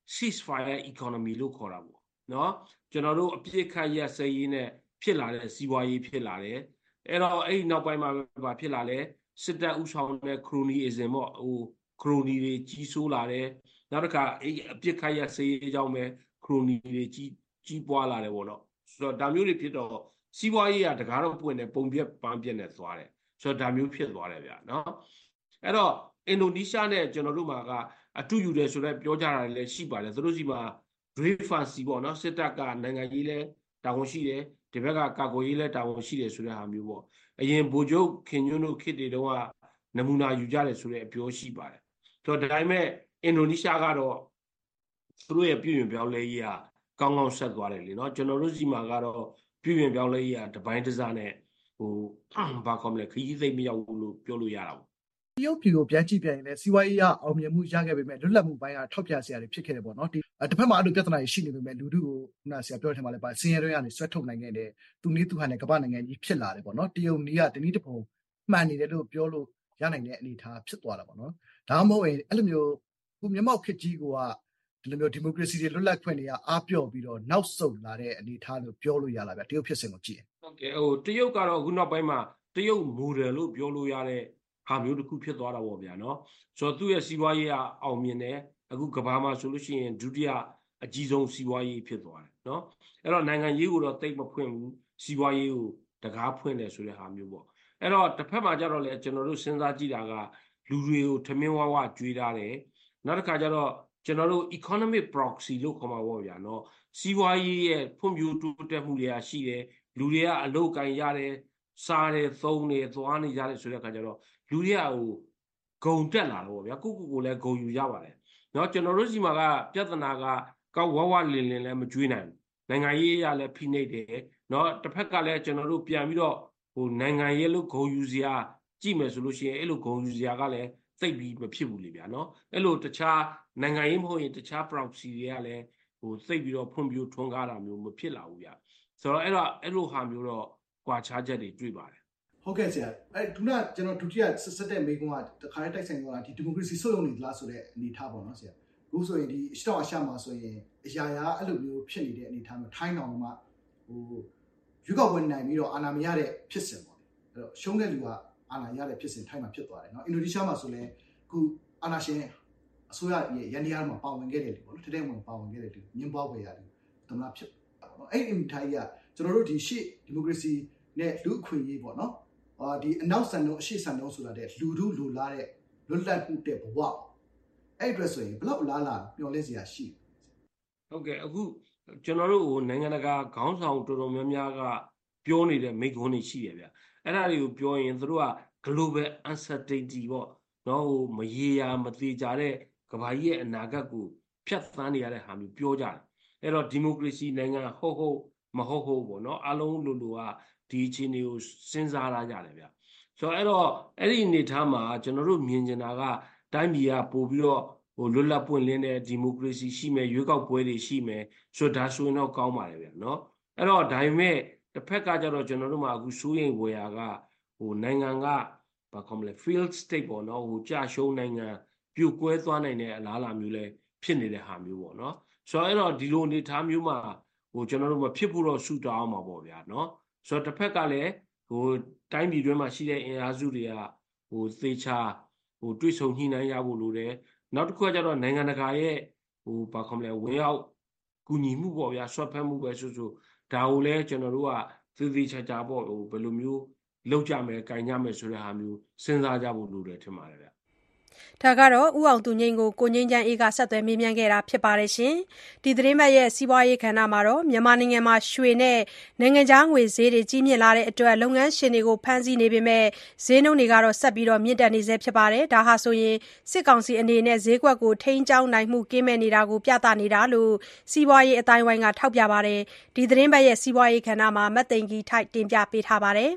ceasefire economy လို့ခေါ်တာပေါ့နော်ကျွန်တော်တို့အပြစ်ခတ်ရစရေးနဲ့ဖြစ်လာတဲ့စီးပွားရေးဖြစ်လာတယ်အဲ့တော့အဲ့ဒီနောက်ပိုင်းမှာဘာဖြစ်လာလဲစစ်တပ်ဥဆောင်တဲ့ cronyism ပေါ့crony တွေကြီးစိုးလာတယ်နောက်တစ်ခါအဲ့အပြစ်ခတ်ရစရေးကြောင့်ပဲ crony တွေကြီးပွားလာတယ်ပေါ့နော်ဆိုတော့ဒါမျိုးတွေဖြစ်တော့စီးပွားရေးကတကားတော့ပွင့်တယ်ပုံပြက်ပန်းပြက်နဲ့သွားတယ်ဆိုတော့ဒါမျိုးဖြစ်သွားတယ်ဗျာနော်အဲ့တော့အင်ဒိုနီးရှားနဲ့ကျွန်တော်တို့မှာကအတူယူတယ်ဆိုတော့ပြောကြတာလည်းရှိပါတယ်သူတို့စီမှာ Brave Fancy ပေါ့နော်စစ်တပ်ကနိုင်ငံကြီးလဲတာဝန်ရှိတယ်ဒီဘက်ကကာကွယ်ရေးလဲတာဝန်ရှိတယ်ဆိုတဲ့ဟာမျိုးပေါ့အရင်ဗိုလ်ချုပ်ခင်ညွန်းတို့ခေတ်တွေတုန်းကနမူနာယူကြတယ်ဆိုတဲ့အပြောရှိပါတယ်ဆိုတော့ဒါပေမဲ့အင်ဒိုနီးရှားကတော့သူတို့ရဲ့ပြည်ဝင်ပြောင်းလဲရေးကကောင်းကောင်းဆက်သွားတယ်လေနော်ကျွန်တော်တို့စီမှာကတော့ပြည်ဝင်ပြောင်းလဲရေးကတပိုင်းတစားနဲ့ဘာခေါ်မလဲခရီးသိမ့်မရောက်ဘူးလို့ပြောလို့ရတာပေါ့တရုတ်ပြည်ကိုပြန်ကြည့်ပြန်ရင်လည်းစီးပွားရေးရအောင်မြင်မှုရခဲ့ပေမဲ့လွတ်လပ်မှုပိုင်းကထောက်ပြစရာတွေဖြစ်ခဲ့တယ်ပေါ့နော်ဒီတစ်ဖက်မှာအဲ့လိုပြဿနာတွေရှိနေပေမဲ့လူထုကိုခုနဆရာပြောတဲ့ထဲမှာလည်းပါစင်ရဲတွေကနေဆွဲထုတ်နိုင်ခဲ့တယ်သူနည်းသူဟန်နဲ့ကမ္ဘာနိုင်ငံကြီးဖြစ်လာတယ်ပေါ့နော်တရုတ်နည်းကတနည်းတစ်ပုံမှန်နေတယ်လို့ပြောလို့ရနိုင်တဲ့အနေအထားဖြစ်သွားတာပေါ့နော်ဒါမှမဟုတ်ရင်အဲ့လိုမျိုးခုမျက်မှောက်ခစ်ကြီးကဒီလိုမျိုးဒီမိုကရေစီတွေလွတ်လပ်ခွင့်တွေကအားပြော့ပြီးတော့နောက်ဆုတ်လာတဲ့အနေအထားလို့ပြောလို့ရလာဗျတရုတ်ဖြစ်စဉ်ကိုကြည့်ရင်ဟုတ်ကဲ့တရုတ်ကတော့ခုနောက်ပိုင်းမှာတရုတ် model လို့ပြောလို့ရတဲ့ဟာမျိုးတစ်ခုဖြစ်သွားတာပေါ့ဗျာနော်ဆိုတော့သူ့ရဲ့စီးပွားရေးကအောင်မြင်တယ်အခုကမ္ဘာမှာဆိုလို့ရှိရင်ဒုတိယအကြီးဆုံးစီးပွားရေးဖြစ်သွားတယ်နော်အဲ့တော့နိုင်ငံရေးကိုတော့တိတ်မဖွင့်ဘူးစီးပွားရေးကိုတကားဖွင့်တယ်ဆိုတဲ့ဟာမျိုးပေါ့အဲ့တော့တစ်ဖက်မှာကျတော့လေကျွန်တော်တို့စဉ်းစားကြည့်တာကလူတွေကိုထမင်းဝဝကျွေးထားတယ်နောက်တစ်ခါကျတော့ကျွန်တော်တို့ economic proxy လို့ခေါ်မှာပေါ့ဗျာနော်စီးပွားရေးရဲ့ဖွံ့ဖြိုးတိုးတက်မှုတွေကရှိတယ်လူတွေကအလုပ်ကိုင်ရတယ်စားတယ်သုံးတယ်သွားနေကြတယ်ဆိုတဲ့အခါကျတော့လူတွေကဂုံတက်လာတော့ဗျာကိုလည်းဂုံယူရပါတယ်เนาะကျွန်တော်တို့စီမှာကပြဿနာကကောက်ဝဝလင်လည်းမကြွေးနိုင်ဘူးနိုင်ငံရေးရလည်းဖိနှိပ်တယ်เนาะတစ်ဖက်ကလည်းကျွန်တော်တို့ပြန်ပြီးတော့နိုင်ငံရေးလို့ဂုံယူစရာကြည့်မယ်ဆိုလို့ရှိရင်အဲ့လိုဂုံယူစရာကလည်းသိပ်ပြီးမဖြစ်ဘူးလေဗျာเนาะအဲ့လိုတခြားနိုင်ငံရေးမဟုတ်ရင်တခြား proxy တွေကလည်းသိပ်ပြီးတော့ဖွံ့ဖြိုးထွန်းကားတာမျိုးမဖြစ်လာဘူးဗျာဆိုတော့အဲ့လိုဟာမျိုးတော့ကွာခြားချက်တွေတွေ့ပါတယ်ဟုတ်ကဲ့ဆရာခုနကျွန်တော်ဒုတိယဆက်တဲ့မေးခွန်းကတခါတိုက်ဆိုင်သွားတာဒီဒီမိုကရေစီဆုတ်ယုံနေသလားဆိုတဲ့အနေအထားပေါ့နော်ဆရာအခုဆိုရင်ဒီအရှေ့တောင်အာရှမှာဆိုရင်အရာရာအဲ့လိုမျိုးဖြစ်နေတဲ့အနေအထားမျိုးထိုင်းတောင်မှာရွေးကောက်ပွဲနိုင်ပြီးတော့အာဏာမရတဲ့ဖြစ်စဉ်ပေါ့အဲ့တော့ရှုံးတဲ့လူကအာဏာရတဲ့ဖြစ်စဉ်ထိုင်းမှာဖြစ်သွားတယ်နော်အင်ဒိုနီးရှားမှာဆိုလည်းအခုအာဏာရှင်အစိုးရရဲ့ရန်တရားမှာပါဝင်ခဲ့တယ်လေပေါ့နော်ထဲဝင်ပါဝင်ခဲ့တယ်သူမြင်းပွားပွဲရတယ်သမ္မတဖြစ်တာပေါ့နော်အဲ့ဒီထိုင်းကကျွန်တော်တို့ဒီရှေ့ဒီမိုကရေစီနဲ့လူအခွင့်အရေးပေါ့နော်ဒီအနောက်ဆန်တော့အရှိဆန်တော့ဆိုတာတဲ့လူထုလူလာတဲ့လွတ်လပ်မှုတဲ့ဘဝအဲ့အတွက်ဆိုရင်ဘလောက်လားမျောလင့်စရာရှိဟုတ်ကဲ့အခုကျွန်တော်တို့နိုင်ငံတကာခေါင်းဆောင်တော်တော်များများကပြောနေတဲ့မိန့်ခွန်းတွေရှိတယ်ဗျအဲ့ဒါတွေကိုပြောရင်သူတို့က global uncertainty ပေါ့နော်မရေရာမသေးကြတဲ့ကမ္ဘာကြီးရဲ့အနာဂတ်ကိုဖျက်ဆီးနေရတဲ့ဟာမျိုးပြောကြတယ်အဲ့တော့ဒီမိုကရေစီနိုင်ငံဟုတ်မဟုတ်ပေါ့နော်အလုံးလိုကဒီအခြေအနေကိုစဉ်းစားလာကြတယ်ဗျဆိုတော့အဲ့တော့အဲ့ဒီအနေထားမှာကျွန်တော်တို့မြင်ကျင်တာကတိုင်းပြည်ကပို့ပြီးတော့လွတ်လပ်ပွင့်လင်းတဲ့ဒီမိုကရေစီရှိမယ်ရွေးကောက်ပွဲတွေရှိမယ်ဆိုတော့ဒါဆိုရင်တော့ကောင်းပါတယ်ဗျနော်အဲ့တော့ဒါပေမဲ့တစ်ဖက်ကကျတော့ကျွန်တော်တို့မှာအခုစိုးရိမ်ဖွယ်ရာကနိုင်ငံကဘာခေါ်မလဲ failed state ပေါ့နော်ကြာရှုံးနိုင်ငံပြိုကွဲသွားနိုင်တဲ့အလားအလာမျိုးလဲဖြစ်နေတဲ့ဟာမျိုးပေါ့နော်ဆိုတော့အဲ့တော့ဒီလိုအနေထားမျိုးမှာကျွန်တော်တို့မဖြစ်ဖို့တော့ဆူတောင်းအောင်ပါပေါ့ဗျာနော်ဆိုတော့တစ်ဖက်ကလည်းတိုင်းပြည်တွင်းမှာရှိတဲ့အင်အားစုတွေကသေချာတွေးဆုံညှိနှိုင်းရဖို့လိုတယ်နောက်တစ်ခုကကျတော့နိုင်ငံတကာရဲ့ဘာခေါ်မလဲဝင်ရောက်ကူညီမှုပေါ့ဗျာဆွတ်ဖက်မှုပဲဆိုဒါကိုလည်းကျွန်တော်တို့ကသေချာပေါ့ဘယ်လိုမျိုးလောက်ကြမယ်၊ကင်ကြမယ်ဆိုတဲ့ဟာမျိုးစဉ်းစားကြဖို့လိုတယ်ထင်ပါတယ်ဗျဒါကတော့ဦးအောင်သူငိမ့်ကိုကိုငိမ့်ချမ်းအေးကဆက်သွယ်မေးမြန်းခဲ့တာဖြစ်ပါတယ်ရှင်ဒီသတင်းပတ်ရဲ့စီးပွားရေးကဏ္ဍမှာတော့မြန်မာနိုင်ငံမှာရွှေနဲ့နိုင်ငံခြားငွေဈေးတွေကြီးမြင့်လာတဲ့အတွက်လုပ်ငန်းရှင်တွေကိုဖမ်းဆီးနေပေမဲ့ဈေးနှုန်းတွေကတော့ဆက်ပြီးမြင့်တက်နေဆဲဖြစ်ပါတယ်ဒါဟာဆိုရင်စစ်ကောင်စီအနေနဲ့ဈေးကွက်ကိုထိန်းကျောင်းနိုင်မှုကင်းမဲ့နေတာကိုပြသနေတာလို့စီးပွားရေးအတိုင်းဝိုင်းကထောက်ပြပါတယ်ဒီသတင်းပတ်ရဲ့စီးပွားရေးကဏ္ဍမှာမသိင်ကြီးထိုက်တင်ပြပေးထားပါတယ်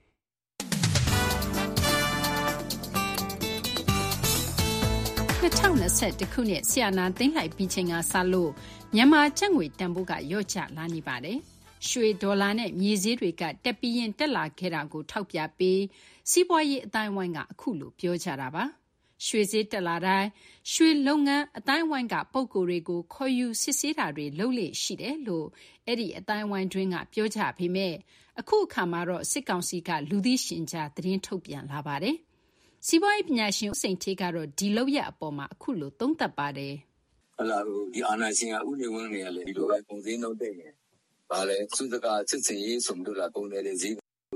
2021ခုနှစ်ဆီယနာသိမ်းလိုက်ပြီးချိန်ကစလို့မြန်မာကျပ်ငွေတန်ဖိုးကလျော့ကျလာနေပါတယ်။ရွှေဒေါ်လာနဲ့မြေဈေးတွေကတက်ပြီးရင်တက်လာခဲ့တာကိုထောက်ပြပြီးစီးပွားရေးအတိုင်းဝိုင်းကအခုလိုပြောကြတာပါရွှေဈေးတက်လာတိုင်းရွှေလုပ်ငန်းအတိုင်းအဝိုင်းကပုဂ္ဂိုလ်တွေကိုခေါ်ယူစစ်ဆေးတာတွေလုပ်လေ့ရှိတယ်လို့အဲ့ဒီအတိုင်းအဝိုင်းတွင်းကပြောကြပေမဲ့အခုအခါမှာတော့စစ်ကောင်စီကလူသိရှင်ကြားသတင်းထုတ်ပြန်လာပါတယ်။စီးပွားရေးပညာရှင်ဦးစိန်ဌေးကတော့ဒီလောက်ရအပေါ်မှာအခုလိုသုံးသပ်ပါတယ်။ဟလာဒီအာနာရှင်ကဥနေဝင်းနေရလေဒီလိုပဲပုံစံနှုတ်တဲ့နေ။ဘာလဲစုစကားစစ်စင်ရေးဆိုလို့လာပုံတယ်ဈေး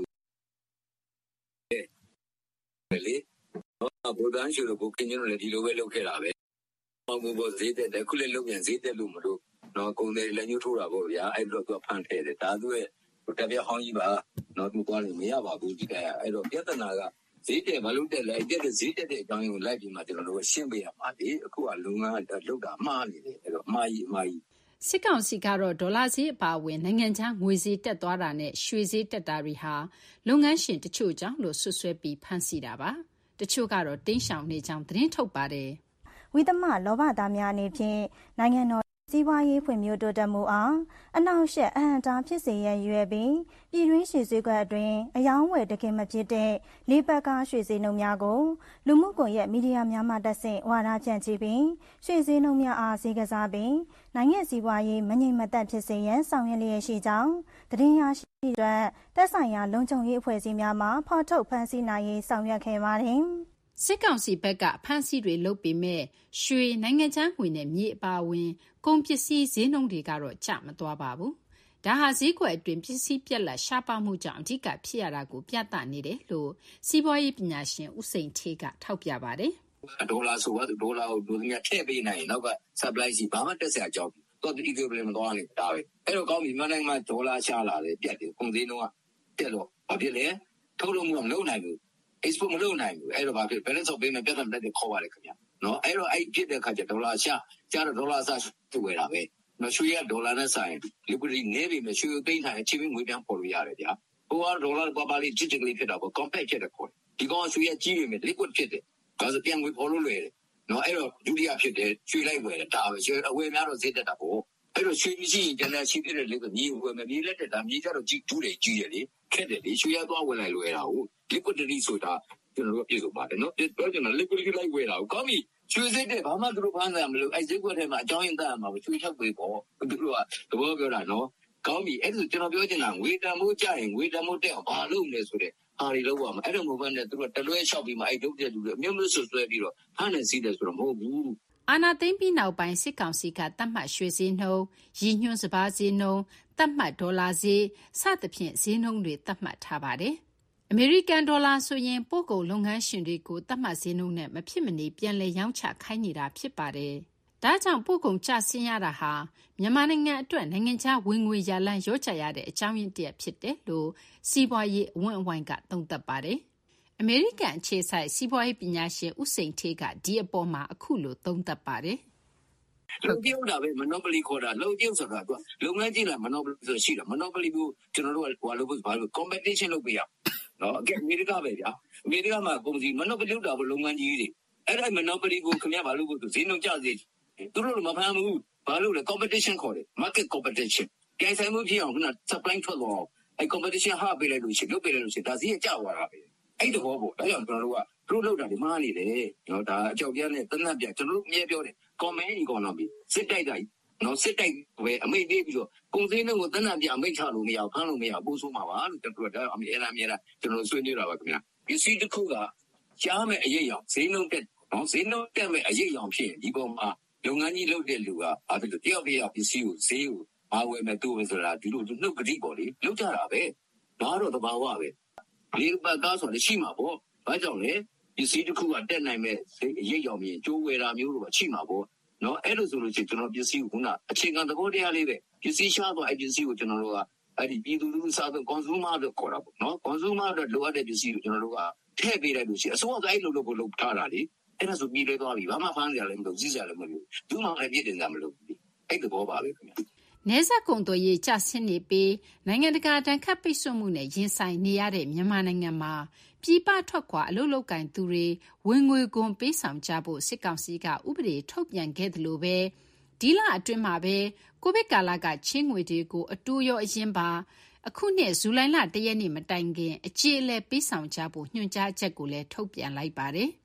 လေဗုဒ္ဓန်ရှိလို့ကိုကင်းကျလို့လည်းဒီလိုပဲလုပ်ခဲ့တာပဲ။ဘောဘောဈေးတက်တယ်ခုလည်းလုပ်ပြန်ဈေးတက်လို့မလို့နော်ကုန်တယ်လည်းညှို့ထိုးတာပေါ့ဗျာအဲ့တော့သူကဖန်ထဲတယ်ဒါသူရဲ့တပြက်ဟောင်းကြီးပါနော်သူသွားလို့မရပါဘူးဒီကအဲ့တော့ပြဿနာကဈေးတက်မလို့တက်လဲတက်တဲ့ဈေးတက်တဲ့အကြောင်းကိုလိုက်ပြီးမှကျွန်တော်တို့ရှင်းပေးရမှာလေအခုကလုံငန်းလောက်တာမှားနေတယ်အဲ့တော့အမှားကြီးစစ်ကောင်စီကတော့ဒေါ်လာဈေးအပါအဝင်နိုင်ငံခြားငွေဈေးတက်သွားတာနဲ့ရွှေဈေးတက်တာတွေဟာလုပ်ငန်းရှင်တချို့ကြောင့်လို့ဆွဆွဲပြီးဖမ်းဆီးတာပါတချို့ကတော့တင်းရှောင်နေကြောင်းသတင်းထုတ်ပါတယ်ဝိသမလောဘသားများအနေဖြင့်နိုင်ငံတော်စီးပွားရေးဖွံ့ဖြိုးတိုးတက်မှုအောင်အနောက်ရှက်အဟံတာဖြစ်စေရန်ရွယ်ပြီးပြည်တွင်းရွှေဈေးကွက်အတွင်းအယောင်းဝယ်တကယ်မဖြစ်တဲ့လေးပတ်ကားရွှေဈေးနှုန်းများကိုလူမှုကွန်ရက်မီဒီယာများမှတက်ဆင့်ဝါဒဖြန့်ချိပြီးရွှေဈေးနှုန်းများအားဈေးကစားပြီးနိုင်ငံစီးပွားရေးမငြိမ်မသက်ဖြစ်စေရန်ဆောင်ရွက်လျက်ရှိကြောင်းသတင်းရရှိတဲ့သက်ဆိုင်ရာလုံခြုံရေးအဖွဲ့အစည်းများမှဖော်ထုတ်ဖန်ဆီးနိုင်ရေးဆောင်ရွက်ခဲ့ပါတယ်စစ်ကောင်စီဘက်ကဖမ်းဆီးတွေလုပ်ပေမဲ့ရွှေနိုင်ငံခြားငွေနဲ့မြေအပါအဝင်ကုန်ပစ္စည်းဈေးနှုန်းတွေကတော့ကျမသွားပါဘူး။ဒါဟာဈေးကွက်အတွင်းပစ္စည်းပြက်လက်ရှားပါမှုကြောင့်အဓိကဖြစ်ရတာကိုပြသနေတယ်လို့စီးပွားရေးပညာရှင်ဦးစိန်ဌေးကထောက်ပြပါတယ်။ဒေါ်လာဆိုတော့ဒေါ်လာကိုလူများထည့်ပေးနိုင်နောက်က supply စီဘာမှတက်စရာကြောက်ဘူး။တော့ဒီ equilibrium မသွားနေတာပဲ။အဲ့တော့ကောင်းပြီမြန်မာနိုင်ငံမှာဒေါ်လာရှားလာတယ်ပြက်တယ်ကုန်ဈေးနှုန်းကတက်တော့ဘာဖြစ်လဲထုတ်လို့မလုပ်နိုင်ဘူး။ export မလုပ်နိုင်ဘူးအဲ့တော့ဘာဖြစ် balance of payment ပြဿနာတက်ခေါ်ပါတယ်ခင်ဗျာနော်အဲ့တော့အဲ့ဖြစ်တဲ့အခါကျဒေါ်လာရှာကျတော့ဒေါ်လာစားဝယ်တာပဲနော်ရွှေရဒေါ်လာနဲ့ဆိုင် liquidity နေပြီမရှိဘူးသိမ်းထားရင်ချင်းငွေပြန်ပေါ်လို့ရတယ်ဗျာဟိုကဒေါ်လာပါလေးကြီးကြီးလေးဖြစ်တာပေါ့ compact ဖြစ်တယ်ခေါ်ဒီကောင်ရွှေရကြီးပြီ liquid ဖြစ်တယ်ဒါဆိုပြန်ငွေပေါ်လို့လွယ်တယ်နော်အဲ့တော့ဒုတိယဖြစ်တယ်ရွှေလိုက်ဝယ်တယ်ဒါပဲရွှေအဝယ်များတော့ဈေးတက်တာပေါ့အဲ့တော့ရွှေမရှိရင်ကျန်တဲ့ရှိသေးတယ်လေကမြေဝယ်မယ်မြေလက်တက်တာမြေကြတော့ကြီးဒူးတွေကြီးရလေခက်တယ်လေရွှေရသွားဝယ်လိုက်လွယ်တာဟုတ် liquidity ဆိုတာကျွန်တော်တို့ပြည့်စုံပါတယ်နော်ပြောချင်တာ liquidity လိုက်ဝယ်တာကောင်းပြီရွှေစိတ်တဲ့ဘာမှသူတို့ဖမ်းနိုင်မလို့အဲ့ဈေးကွက်ထဲမှာအကြောင်းရင်းတတ်မှာရွှေထောက်ပေးပေါ့သူတို့ကသဘောပြောတာနော်ကောင်းပြီအဲ့ဒါကျွန်တော်ပြောချင်တာငွေတန်မိုးကြရင်ငွေတန်မိုးတက်အောင်ဘာလုပ်လဲဆိုတဲ့အားတွေလောက်ပါမှာအဲ့တော့မဟုတ်ဘဲနဲ့သူတို့တလွဲလျှောက်ပြီးမှအဲ့လုပ်တဲ့လူတွေအမျိုးမျိုးဆွဆွဲပြီးတော့ဖမ်းနေစီးတယ်ဆိုတော့မဟုတ်ဘူးအာနာသိမ့်ပြီးနောက်ပိုင်းစစ်ကောင်စီကတတ်မှတ်ရွှေဈေးနှုန်းရည်ညွှန်းစပါးဈေးနှုန်းတတ်မှတ်ဒေါ်လာဈေးစသဖြင့်ဈေးနှုန်းတွေတတ်မှတ်ထားပါတယ်အမေရိကန်ဒေါ်လာဆိုရင်ပို့ကုန်လုပ်ငန်းရှင်တွေကိုတတ်မှတ်ဈေးနှုန်းနဲ့မဖြစ်မနေပြန်လည်ရောင်းချခိုင်းနေတာဖြစ်ပါတယ်။ဒါကြောင့်ပို့ကုန်ကျဆင်းရတာဟာမြန်မာနိုင်ငံအတွက်နိုင်ငံခြားဝင်ငွေရလမ်းရောကျရတဲ့အကြောင်းရင်းတစ်ဖြစ်တယ်လို့စီးပွားရေးအဝန်းအဝိုင်းကသုံးသပ်ပါတယ်။အမေရိကန်အခြေစိုက်စီးပွားရေးပညာရှင်ဦးစိန်ဌေးကဒီအပေါ်မှာအခုလိုသုံးသပ်ပါတယ်။လုံကျုံတာပဲ monopoly ခေါ်တာလုံကျုံဆိုတာကလုပ်ငန်းကြီးလား monopoly ဆိုရှိတာ monopoly ကိုကျွန်တော်တို့ကဟိုလိုဘာလို့ competition လုပ်ပေးရနော်အမေရိကပဲဗျာအမေရိကမှာကုန်စည် monopoly လုပ်တာဘလုပ်ငန်းကြီးတွေအဲ့ဒါ monopoly ကိုခင်ဗျားဘာလို့ဈေးနှုန်းကျစေသူတို့မဖမ်းဘူးဘာလို့လဲ competition ခေါ်တယ် market competition ကြိုင်ဆိုင်မှုဖြစ်အောင်ခုန supply ထွက်တော့အဲ့ competition ဟာပေးလိုက်လို့ရှိရင်လုပ်ပေးလိုက်လို့ရှိရင်ဒါဈေးကျသွားတာပဲအဲ့တဘောပေါ့ဒါကြောင့်ကျွန်တော်တို့ကသူတို့လောက်တာဒီမှားနေတယ်နော်ဒါအကြောက်ပြနဲ့တနတ်ပြကျွန်တော်တို့အမြဲပြောတယ် common economy စစ်တိုက်တာနော်စစ်တိုက်ပဲအမိတ်ပေးပြီးတော့ကုန်စည်နှုန်းကိုတနတ်ပြအမိတ်ချလို့မရဖမ်းလို့မရပို့ဆိုးမှာပါလို့ကျွန်တော်တို့ကအမြဲတမ်းကျွန်တော်ဆွေးနွေးတာပါခင်ဗျာပစ္စည်းတစ်ခုကကြားမဲ့အရေးရောင်ဈေးနှုန်းတက်နော်ဈေးနှုန်းတက်မဲ့အရေးရောင်ဖြစ်ရင်ဒီပေါ်မှာလုပ်ငန်းကြီးလုပ်တဲ့လူကဘာဖြစ်လို့တယောက်ပစ္စည်းကိုဈေးကိုမဝယ်မဲ့သူ့ပဲဆိုတာဒီလိုနှုတ်ကတိပေါ့လေလောက်ကြတာပဲဒါတော့သဘာဝပဲလေးပတ်ကားဆိုလည်းရှိမှာပေါ့ဘာကြောင့်လဲပစ္စည်းတစ်ခုကတက်နိုင်မဲ့အရေးရောင်မြင်ကျိုးဝယ်တာမျိုးတော့ရှိမှာပေါ့နော်အဲ့လိုဆိုလို့ရှိရင်ကျွန်တော်ပစ္စည်းကိုခုနအခြေခံသဘောတရားလေးပဲပစ္စည်းရှားတော့အဲ့ပစ္စည်းကိုကျွန်တော်တို့ကအဲ့ဒီပြည်သူလူထုစားသုံး consumer လို့ခေါ်တာပေါ့နော် consumer တော့လိုအပ်တဲ့ပစ္စည်းကိုကျွန်တော်တို့ကထည့်ပေးလိုက်လို့ရှိရင်အစိုးရကအဲ့လိုလုပ်ဖို့လုပ်ထားတာလေအဲ့ဒါဆိုပြည်လဲသွားပြီဘာမှဖမ်းကြရလည်းမလို့စီးကြလည်းမလို့ဘူးမှလည်းပြည့်တင်ကြမလို့အဲ့ဒီဘောပါပဲခင်ဗျာနေဆက်ကုံတို့ရေးကြဆင်းနေပြီးနိုင်ငံတကာတန်ခတ်ပိတ်ဆို့မှုနဲ့ရင်ဆိုင်နေရတဲ့မြန်မာနိုင်ငံမှာပြည်ပထွက်ခွာအလုပ်လုပ်ကင်သူတွေဝင်ငွေခွန်ပေးဆောင်ကြဖို့စစ်ကောင်စီကဥပဒေထုတ်ပြန်ခဲ့သလိုပဲဒီလအတွင်းမှာပဲကိုဗစ်ကာလကချင်းငွေတွေကိုအတူရောအရင်ပါအခုနှစ်ဇူလိုင်လ1ရက်နေ့မတိုင်ခင်အကျေအလဲပေးဆောင်ကြဖို့ညွှန်ကြားချက်ကိုလည်းထုတ်ပြန်လိုက်ပါတယ်။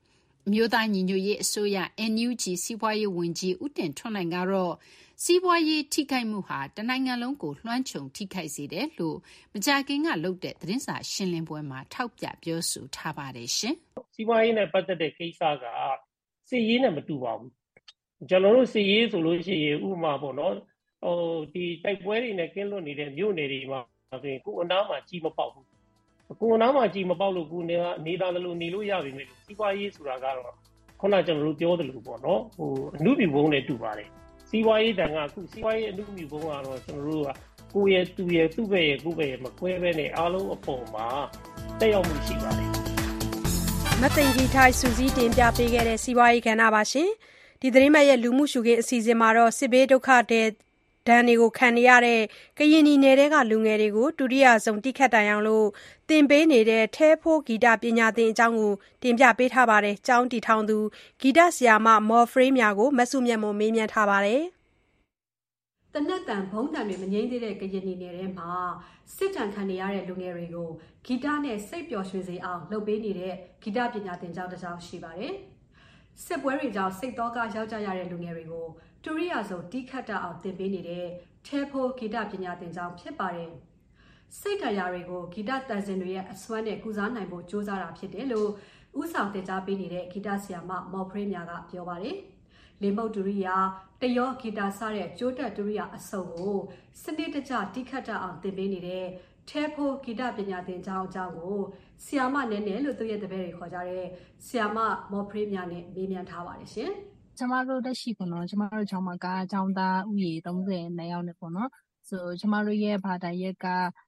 မျိုးသားညီညွတ်ရေးအစိုးရ NUG စီးပွားရေးဝန်ကြီးဦးတင်ထွန်းနိုင်ကတော့စီးပွားရေးထိခိုက်မှုဟာတနိုင်ငံလုံးကိုလွှမ်းခြုံထိခိုက်စေတယ်လို့မကြာခင်ကလုပ်တဲ့သတင်းစာရှင်းလင်းပွဲမှာထောက်ပြပြောဆိုထားပါတယ်ရှင်။စီးပွားရေးနဲ့ပတ်သက်တဲ့ကိစ္စကစစ်ရေးနဲ့မတူပါဘူး။ကျွန်တော်တို့စစ်ရေးဆိုလို့ရှိရင်ဥပမာပေါ့နော်ဒီတိုက်ပွဲတွေနဲ့ကင်းလွတ်နေတဲ့မြို့နယ်တွေမှာဆိုရင်ကိုယ်အနားမှာကြီးမပေါက်ဘူး။ကိုယ်အနားမှာကြီးမပေါက်လို့ကိုယ်နေတာလို့နေလို့ရပြီမဲ့စီးပွားရေးဆိုတာကတော့ခုနကျွန်တော်တို့ပြောသလိုပေါ့နော်အမှုပြုဘုံနဲ့တူပါတယ်။စီးပွားရေးတန်ကအခုစီးပွားရေးအမှုပြုဘုံကတော့ကျွန်တော်တို့ကကိုယ့်ရဲ့သူ့ရဲ့သူ့ဘက်ရဲ့ကိုယ့်ဘက်ရဲ့မကွဲဘဲနဲ့အားလုံးအပေါ်မှာတက်ရောက်မှုရှိပါတယ်မသိင်ကြီးထိုင်စူးစီးတင်ပြပေးခဲ့တဲ့စီးပွားရေးကဏ္ဍပါရှင်ဒီသတင်းမဲ့ရဲ့လူမှုရှုခင်းအစီအစဉ်မှာတော့စစ်ဘေးဒုက္ခတဲ့ဒဏ်တွေကိုခံနေရတဲ့ကရင်ပြည်နယ်ကလူငယ်တွေကိုဒုတိယဆုံးတိခတ်တိုင်အောင်လို့တင်ပေးနေတဲ့ထဲဖိုးဂီတပညာသင်အကြောင်းကိုတင်ပြပေးထားပါတယ်။ကျောင်းတီထောင်သူဂီတဆရာမမော်ဖရေးမြာကိုမဆုမြတ်မွန်မေးမြန်းထားပါတယ်။တနက်တန်ဘုံတန်တွေမငိမ့်သေးတဲ့ကရင်ပြည်နယ်ထဲမှာစစ်တမ်းခံနေရတဲ့လူငယ်တွေကိုဂီတနဲ့စိတ်ပျော်ရွှင်စေအောင်လုပ်ပေးနေတဲ့ဂီတပညာသင်ကျောင်းတစ်ကျောင်းရှိပါတယ်။စစ်ပွဲတွေကြောင့်စိတ်တော့ကရောက်ကြရတဲ့လူငယ်တွေကိုဒုတိယဆုံးတိခတ်တအောင်သင်ပေးနေတဲ့ထဲဖိုးဂီတပညာသင်ကျောင်းဖြစ်ပါတယ်။စိတ်တရားတွေကိုဂီတတန်စင်တွေရဲ့အစွမ်းနဲ့ကုစားနိုင်ဖို့ကြိုးစားတာဖြစ်တယ်လို့ဥဆောင်သင်ကြားပေးနေတဲ့ဂီတဆရာမမော်ဖရေးမြာကပြောပါတယ်။လေမုတ်ဒုရိယာတယောဂီတာစတဲ့ကျိုးတက်ဒုရိယာအစုံကိုစနစ်တကျတိခတ်တအောင်သင်ပေးနေတဲ့ထဲဖိုးဂီတပညာသင်ကျောင်းအကြောင်းကိုဆီယာမနဲနဲလို့သူရဲ့တပည့်တွေခေါ်ကြတဲ့ဆီယာမမော်ဖရေးမြာနဲ့မေးမြန်းထားပါတယ်ရှင်။ကျမတို့တက်ရှိပေါ့နော်ကျမတို့ကျောင်းမှာကကျောင်းသားဥယေ30ယောက်နဲ့ပေါ့နော်ဆိုကျမတို့ရဲ့ဘာသာရပ်က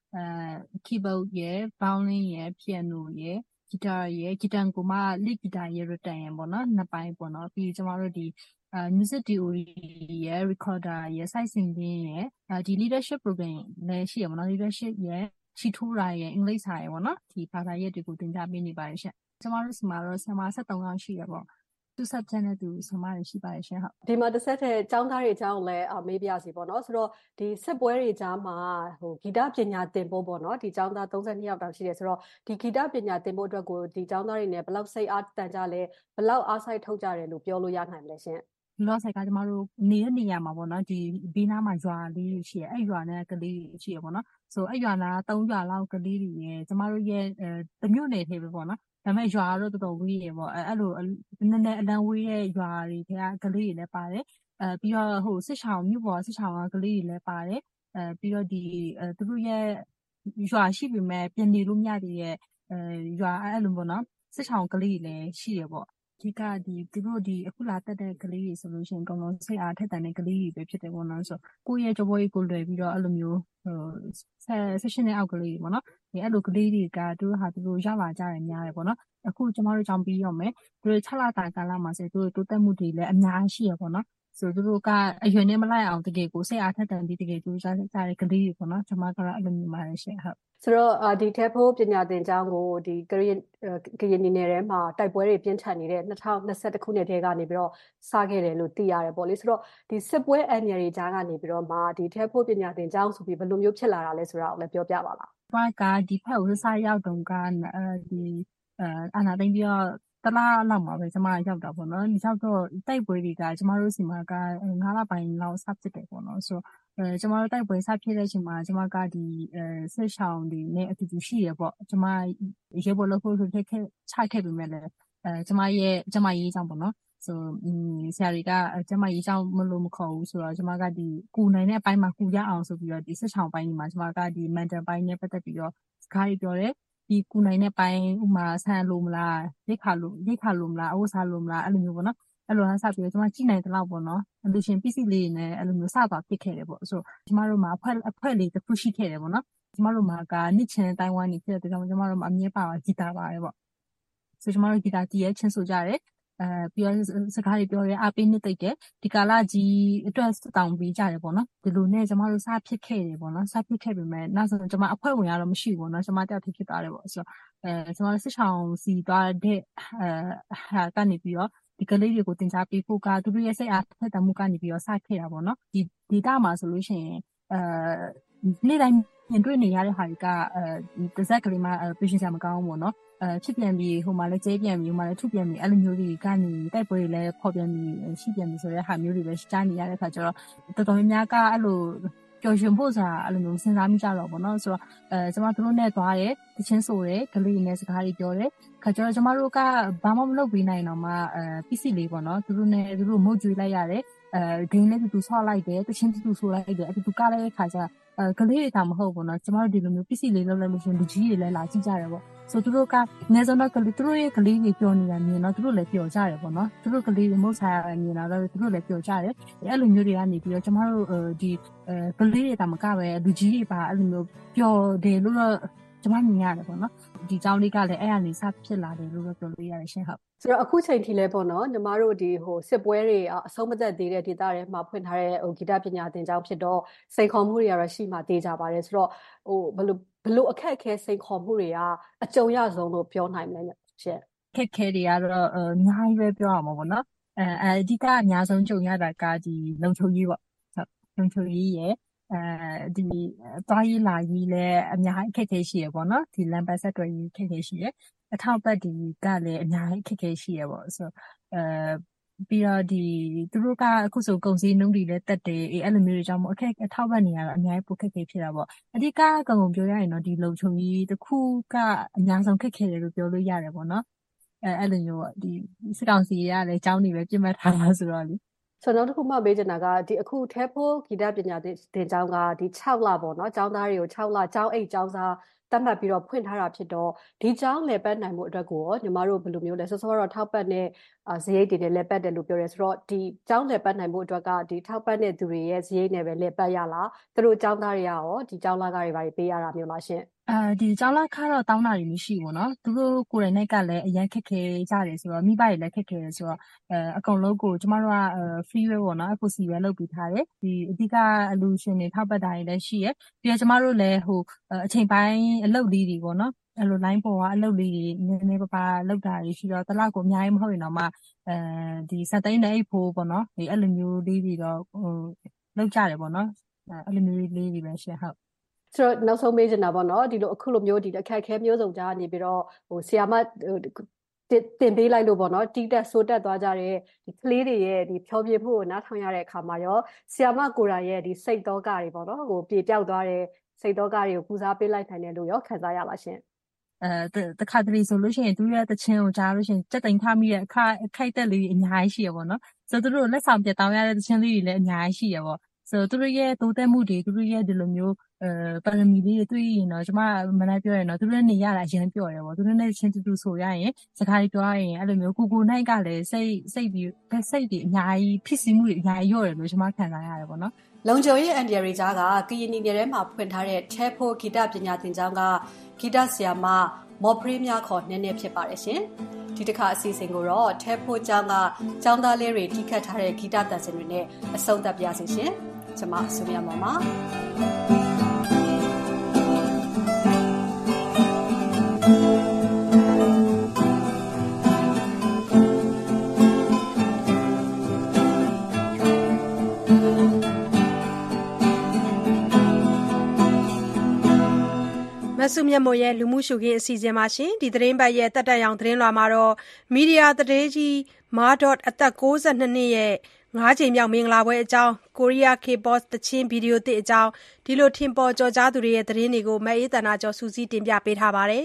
keyboard ရဲ့ violin ရဲ့ piano ရဲ့ဂီတာရဲ့ဂီတန်ကိုမှ lead guitar ရဲ့ return ရဲ့ပေါ့နော်နှစ်ပိုင်းပေါ့နော်ပြီးကျမတို့ဒီmusic theory ရဲ့ recorder ရဲ့ site singing ရဲ့ဒီ leadership program လည်းရှိရပါတော့ leadership ရဲ့ချီထိုးတာရဲ့အင်္ဂလိပ်စာရဲ့ပေါ့နော်ဒီဘာသာရပ်တွေကိုသင်ကြားပေးနေပါတယ်ရှင်ကျမတို့ဆီမှာတော့ဆရာမ73ယောက်ရှိရပေါ့သူဆက်ချက်နဲ့သူဆရာမတွေရှိပါတယ်ရှင်ဟုတ်ဒီမှာတစ်ဆက်တဲ့ကျောင်းသားတွေအကြောင်းလည်းမေးပြစီပေါ့နော်ဆိုတော့ဒီဆက်ပွဲတွေကြားမှာဂီတပညာသင်ဖို့ပေါ့နော်ဒီကျောင်းသား32ယောက်တောင်ရှိတယ်ဆိုတော့ဒီဂီတပညာသင်ဖို့အတွက်ကိုဒီကျောင်းသားတွေနဲ့ဘယ်လောက်စိတ်အားတန်ကြလဲဘယ်လောက်အားစိုက်ထုတ်ကြတယ်လို့ပြောလို့ရနိုင်မလဲရှင်လောဆိုင်ကကျမတို့နေတဲ့နေရာမှာပေါ့နော်ဒီဘေးနားမှာရွာလေးရှိရအဲ့ရွာနဲ့ကလေးရှိရပေါ့နော်ဆိုအဲ့ရွာနာ3ရွာလောက်ကလေးတွေရဲ့ကျမတို့ရဲ့တမျိုးနယ်ထဲပဲပေါ့နော်ဒါပေမဲ့ရွာတော့တော်တော်ဝေးရပေါ့အဲ့လိုနည်းနည်းအလံဝေးတဲ့ရွာတွေကကလေးတွေလည်းပါတယ်ပြီးတော့စစ်ဆောင်မြို့ပေါ်စစ်ဆောင်ကလေးတွေလည်းပါတယ်ပြီးတော့ဒီသူတို့ရဲ့ရွာရှိပေမဲ့ပြင်နေလို့မရသေးတဲ့ရွာအဲ့လိုပေါ့နော်စစ်ဆောင်ကလေးတွေလည်းရှိရပေါ့ဒီကဒီသူတို့ဒီအခုလာတက်တဲ့ကလေးတွေဆိုလို့ရှိရင်အကုန်လုံးစိတ်အားထက်သန်တဲ့ကလေးတွေပဲဖြစ်တယ်ပေါ့နော်ဆိုကိုယ့်ရဲ့ကြိုးပွဲကိုလွယ်ပြီးတော့အဲ့လိုမျိုးsession နဲ့အောက်ကလေးတွေပေါ့နော်ဒီအဲ့လိုကလေးတွေကသူတို့ရောက်လာကြတယ်များတယ်ပေါ့နော်အခုကျမတို့ကြောင်းပြီးရောမယ်သူတို့6လတာကာလမှာဆိုသူတို့တိုးတက်မှုတွေလည်းအများကြီးရှိရပေါ့နော်ဆိုသူတို့ကအရွယ်နဲ့မလိုက်အောင်တကယ်ကိုစိတ်အားထက်သန်ပြီးတကယ်ကြိုးစားကြတဲ့ကလေးတွေပေါ့နော်ကျမကတော့အဲ့လိုမျိုးပါတယ်ရှင်ဟုတ်ဆိုတော့ဒီထဲဖိုးပညာသင်ကျောင်းကိုဒီကရင်ပြည်နယ်ထဲမှာတိုက်ပွဲတွေပြင်းထန်နေတဲ့2021ခုနှစ်ထဲကနေပြီးတော့စခဲ့တယ်လို့သိရတယ်ပေါ့လေဆိုတော့ဒီစစ်ပွဲအန္တရာယ်တွေကြားကနေပြီးတော့မှဒီထဲဖိုးပညာသင်ကျောင်းဆိုပြီးဘယ်လိုမျိုးဖြစ်လာတာလဲဆိုတာကိုလည်းပြောပြပါလား။ဘာကဒီဖက်ကိုစရောက်တုန်းကဒီအနာသိပြီးတော့တလားလောက်မှာပဲကျမရောက်တာပေါ့နော်။ရောက်တော့တိုက်ပွဲတွေကကျမတို့စီမှာက9လပိုင်းလောက်စဖြစ်တယ်ပေါ့နော်။ဆိုကျမတို့တိုက်ပွဲစဖြစ်တဲ့အချိန်မှာကျမကဒီဆက်ဆောင်တွေနဲ့အတူတူရှိရပေါ့ကျမရေပေါ်လို့ဖို့ချခဲ့ပြီမဲ့လည်းကျမရဲ့ကျမရေးကြောင့်ပေါ့နော်ဆိုဆရာတွေကကျမရေးကြောင့်မလို့မခေါ်ဘူးဆိုတော့ကျမကဒီကူနိုင်တဲ့အပိုင်းမှာကူရအောင်ဆိုပြီးတော့ဒီဆက်ဆောင်ပိုင်းမှာကျမကဒီ mental ပိုင်းနဲ့ပတ်သက်ပြီးတော့စကားတွေပြောတယ်ဒီကူနိုင်တဲ့ပိုင်းဥမာဆန်လို့မလားရိတ်ခါလို့မလားအဝတ်စားလို့မလားအဲ့လိုမျိုးပေါ့နော်အဲ့လိုစပြီးတော့ကျွန်မကြည့်နိုင်တဲ့လောက်ပေါ့နော်လူရှင်ပစ္စည်းလေးနဲ့အဲ့လိုမျိုးစသွားပြစ်ခဲ့တယ်ပေါ့ဆိုကျမတို့မှာအဖွဲ့လေးတစ်ခုရှိခဲ့တယ်ပေါ့နော်ကျမတို့မှာကနှစ်ချင်တိုင်ဝမ်နေဖြစ်တဲ့ကြောင့်ကျမတို့မှာအမြဲပါဂီတာပါတယ်ပေါ့ဆိုကျမတို့ဂီတာတီးရဲချင်းဆိုကြတယ်ပြီးတော့စကားတွေပြောရဲအပေးနှစ်သိတဲ့ဒီကာလကြီးအတွက်တောင်းပေးကြတယ်ပေါ့နော်ဒီလိုနဲ့ကျမတို့စဖြစ်ခဲ့တယ်ပေါ့နော်စဖြစ်ခဲ့ပေမဲ့နောက်ဆုံးကျမအဖွဲ့ဝင်ရတော့မရှိဘူးပေါ့နော်ကျမတယောက်ဖြစ်သွားတယ်ပေါ့ဆိုတော့ကျမတို့စစ်ဆောင်စီသွားတဲ့ကနေပြီးတော့ဒီကလေးတွေကိုတင်ကြားပေးဖို့ကသူတို့ရဲ့စိတ်အားထက်သန်မှုကနေပြီးတော့စခဲ့တာပေါ့နော်ဒီဒေတာမှာဆိုလို့ရှိရင်နေ့တိုင်းမြင်တွေ့နေရတဲ့ဟာတွေကတစ်စက်ကလေးမှပြရှင်းစရာမကောင်းဘူးပေါ့နော်ဖြစ်ပြန်ပြီးဟိုမှာလည်းကျဲပြန်ပြီးဟိုမှာလည်းထုပြန်ပြီးအဲ့လိုမျိုးတွေကနေတိုက်ပွဲတွေလည်းဖော်ပြန်ပြီးရှိပြန်ပြီးဆိုတဲ့ဟာမျိုးတွေပဲကြားနေရတဲ့ခါကျတော့တော်တော်များများကအဲ့လိုပျော်ရွှင်ဖို့ဆိုတာအဲ့လိုမျိုးစဉ်းစားမိကြတော့ပေါ့နော်ဆိုတော့ကျမတို့နဲ့သွားတယ်တချင်းဆိုတယ်ကလေးနဲ့စကားတွေပြောတယ်ခါကျတော့ကျမတို့ကဘာမှမလုပ်ပေးနိုင်တော့မှPC လေးပေါ့နော်သူတို့မုတ်ကြွေးလိုက်ရတယ်ဒင်းနဲ့တူဆော့လိုက်တယ်တချင်းတူဆိုလိုက်တယ်အတူကလည်းခါကျကလေးတွေတောင်မဟုတ်ဘူးနော်ကျမတို့ဒီလိုမျိုး PC လေးလုပ်လိုက်လို့ရှင်လူကြီးတွေလည်းလာကြည့်ကြတယ်ပေါ့ဆိုသူတို့ကနေစုံတော့ကလေးသူတို့ရဲ့ကလေးတွေပြောနေတာမြင်တော့သူတို့လည်းပျော်ကြတယ်ပေါ့နော်သူတို့ကလေးတွေမဟုတ်ဆိုင်ရမြင်တော့သူတို့လည်းပျော်ကြတယ်အဲ့လိုမျိုးတွေကနေပြီးတော့ကျမတို့ဒီကလေးတွေတောင်မကပဲလူကြီးတွေပါအဲ့လိုမျိုးပျော်တယ်လို့တော့ကျမမြင်ရတယ်ပေါ့နော်ဒီเจ้าလေးကလည်းအဲ့အနေစဖြစ်လာတယ်လို့ပြောလို့ရတယ်ရှင်ဟုတ်ဆိုတော့အခုချိန်ထိလဲပေါ့နော်ညီမတို့ဒီစစ်ပွဲတွေအဆုံးမသက်သေးတဲ့ဒေသတွေမှာဖွင့်ထားတဲ့ဂီတပညာသင်ကျောင်းဖြစ်တော့စိန်ခေါ်မှုတွေကတော့ရှိမှသေးကြပါတယ်ဆိုတော့ဘယ်လိုအခက်အခဲစိန်ခေါ်မှုတွေကအကြုံရဆုံးလို့ပြောနိုင်မလဲရှင်အခက်အခဲတွေကတော့အများကြီးပဲပြောရမှာပေါ့နော်အဓိကအများဆုံးကြုံရတာကဒီလုံခြုံရေးပေါ့လုံခြုံရေးရဲ့ဒီသွားရေးလာရေးလည်းအများကြီးအခက်အခဲရှိရပေါ့နော်ဒီလမ်းပတ်ဆက်တွဲရေးအခက်အခဲရှိရအထောက်ပံ့ဒီကလည်းအများကြီးအခက်အခဲရှိရပေါ့ဆိုပြီးတော့ဒီသူတို့ကအခုဆိုကုန်စည်နှုန်းတွေလည်းတက်တယ်အဲ့လိုမျိုးတွေကြောင့်အခက်အထောက်ပံ့နေရတော့အများကြီးပိုခက်ခဲဖြစ်တာပေါ့အဓိကကုံပြောရရင်တော့ဒီလုံခြုံရေးတစ်ခုကအများဆုံးခက်ခဲတယ်လို့ပြောလို့ရတယ်ပေါ့နော်အဲ့လိုမျိုးပေါ့ဒီစစ်ကောင်စီရလည်းအကြောင်းတွေပဲပြတ်မှတ်ထားတာဆိုတော့လေဆိုတော့နောက်တစ်ခုမှမေးချင်တာကဒီအခုထဲဖို့ဂီတပညာသင်ကျောင်းကဒီ6လပေါ့နော်ကျောင်းသားတွေကို6လကျောင်းအိတ်ကျောင်းသားတတ်မှတ်ပြီးတော့ဖွင့်ထားတာဖြစ်တော့ဒီကျောင်းလည်ပတ်နိုင်မှုအတွက်ကိုညီမတို့ဘယ်လိုမျိုးလဲစောစောတော့ထောက်ပတ်နဲ့ဇရိတ်တွေနဲ့လည်ပတ်တယ်လို့ပြောရဲဆိုတော့ဒီကျောင်းလည်ပတ်နိုင်မှုအတွက်ကဒီထောက်ပတ်တဲ့သူတွေရဲ့ဇရိတ်နဲ့ပဲလည်ပတ်ရလားသူတို့ကျောင်းသားတွေကရောဒီကျောင်းလာကားတွေဘာတွေပေးရတာမျိုးလားရှင်ဒီကျောင်းလာခါတော့တောင်းတာတွေမရှိဘူးเนาะသူတို့ကိုယ်တိုင်နဲ့ကလည်းအရင်ခက်ခဲကြတယ်ဆိုတော့မိဘတွေလည်းခက်ခဲတယ်ဆိုတော့အကုန်လုံးကိုကျမတို့က free way ပေါ့เนาะ FOC ပဲလုပ်ပေးထားတယ်ဒီအဓိကအလူရှင်တွေထောက်ပတ်တာတွေလည်းရှိရပြီးတော့ကျမတို့လည်းအချိန်ပိုင်းအလုပ်လေးတွေပေါ့เนาะအဲ့လို line ပေါ်ကအလုပ်လေးတွေနည်းနည်းပါးလုပ်တာတွေရှိတော့တလောက်ကိုအများကြီးမဟုတ်ရင်တော့မှဒီစက်သိန်းနဲ့အိတ်ဖို့ပေါ့เนาะဒီအဲ့လိုမျိုးလေးတွေတော့လုပ်ကြတယ်ပေါ့เนาะအဲ့လိုမျိုးလေးတွေပဲရှင်းဟုတ်ဆိုတော့နောက်ဆုံးမေးချင်တာပေါ့နော်ဒီလိုအခုလိုမျိုးဒီအခက်အခဲမျိုးစုံကြားနေပြီးတော့ဆီယာမတင်ပေးလိုက်လို့ပေါ့နော်တီးတက်ဆိုးတက်သွားကြတဲ့ဒီကလေးတွေရဲ့ဒီဖြောပြမှုကိုနားထောင်ရတဲ့အခါမှာရောဆီယာမကိုရာရဲ့ဒီစိတ်သောကတွေပေါ့နော်ပြေပြောက်သွားတဲ့စိတ်သောကတွေကိုကူစားပေးလိုက်နိုင်တယ်လို့ရောခံစားရလားရှင်တခါတလေဆိုလို့ရှိရင်သူရဲ့တခြင်းကိုကြားလို့ရှိရင်စက်တိန်ထားမိတဲ့အခက်တက်လေးအများကြီးရှိရပေါ့နော်ဆိုတော့သူတို့လက်ဆောင်ပြတောင်းရတဲ့တခြင်းလေးတွေလည်းအများကြီးရှိရပေါ့ဆိုတော့သူတို့ရဲ့တိုးတက်မှုတွေသူတို့ရဲ့ဒီလိုမျိုးပါရမီလေးတွေတွေ့ရင်တော့ကျမမလိုက်ပြောရင်တော့သူတို့နေရတာအရင်ပြောရတယ်ပေါ့သူတို့နဲ့ချင်းတူဆိုရရင်စကားတွေပြောရရင်အဲ့လိုမျိုးကိုနိုင်ကလည်းစိတ်တွေအများကြီးဖြစ်စီမှုတွေအများကြီးရော့တယ်လို့ကျမခံစားရတယ်ပေါ့နော်လုံခြုံရေးအန်ဒီရီကြားကကရင်ပြည်နယ်ထဲမှာဖွင့်ထားတဲ့ထဲဖို့ဂီတပညာသင်ကျောင်းကဂီတဆရာမမော်ပရီးများခေါ်နည်းနည်းဖြစ်ပါတယ်ရှင်ဒီတစ်ခါအစီအစဉ်ကိုတော့ထဲဖို့ကျောင်းကကျောင်းသားလေးတွေတီးခတ်ထားတဲ့ဂီတသံစင်တွေနဲ့အဆုံးသတ်ပြရစီရှင်ကျွန်မဆုမြတ်မောင်ပါမဆုမြတ်မို့ရဲ့လူမှုရှုခင်းအစီအစဉ်မှာရှင်ဒီသတင်းပတ်ရဲ့တက်တက်ရောင်သတင်းလွှာမှာတော့မီဒီယာသတင်းကြီးမာဒေါ့အသက်62နှစ်ရဲ့9ချိန်မြောက်မင်္ဂလာပွဲအကြောင်းကိုရီးယား K-pop သချင်းဗီဒီယိုသစ်အကြောင်းဒီလိုထင်ပေါ်ကျော်ကြားသူတွေရဲ့သတင်းတွေကိုမအေးတနာကျော်စူးစီးတင်ပြပေးထားပါတယ်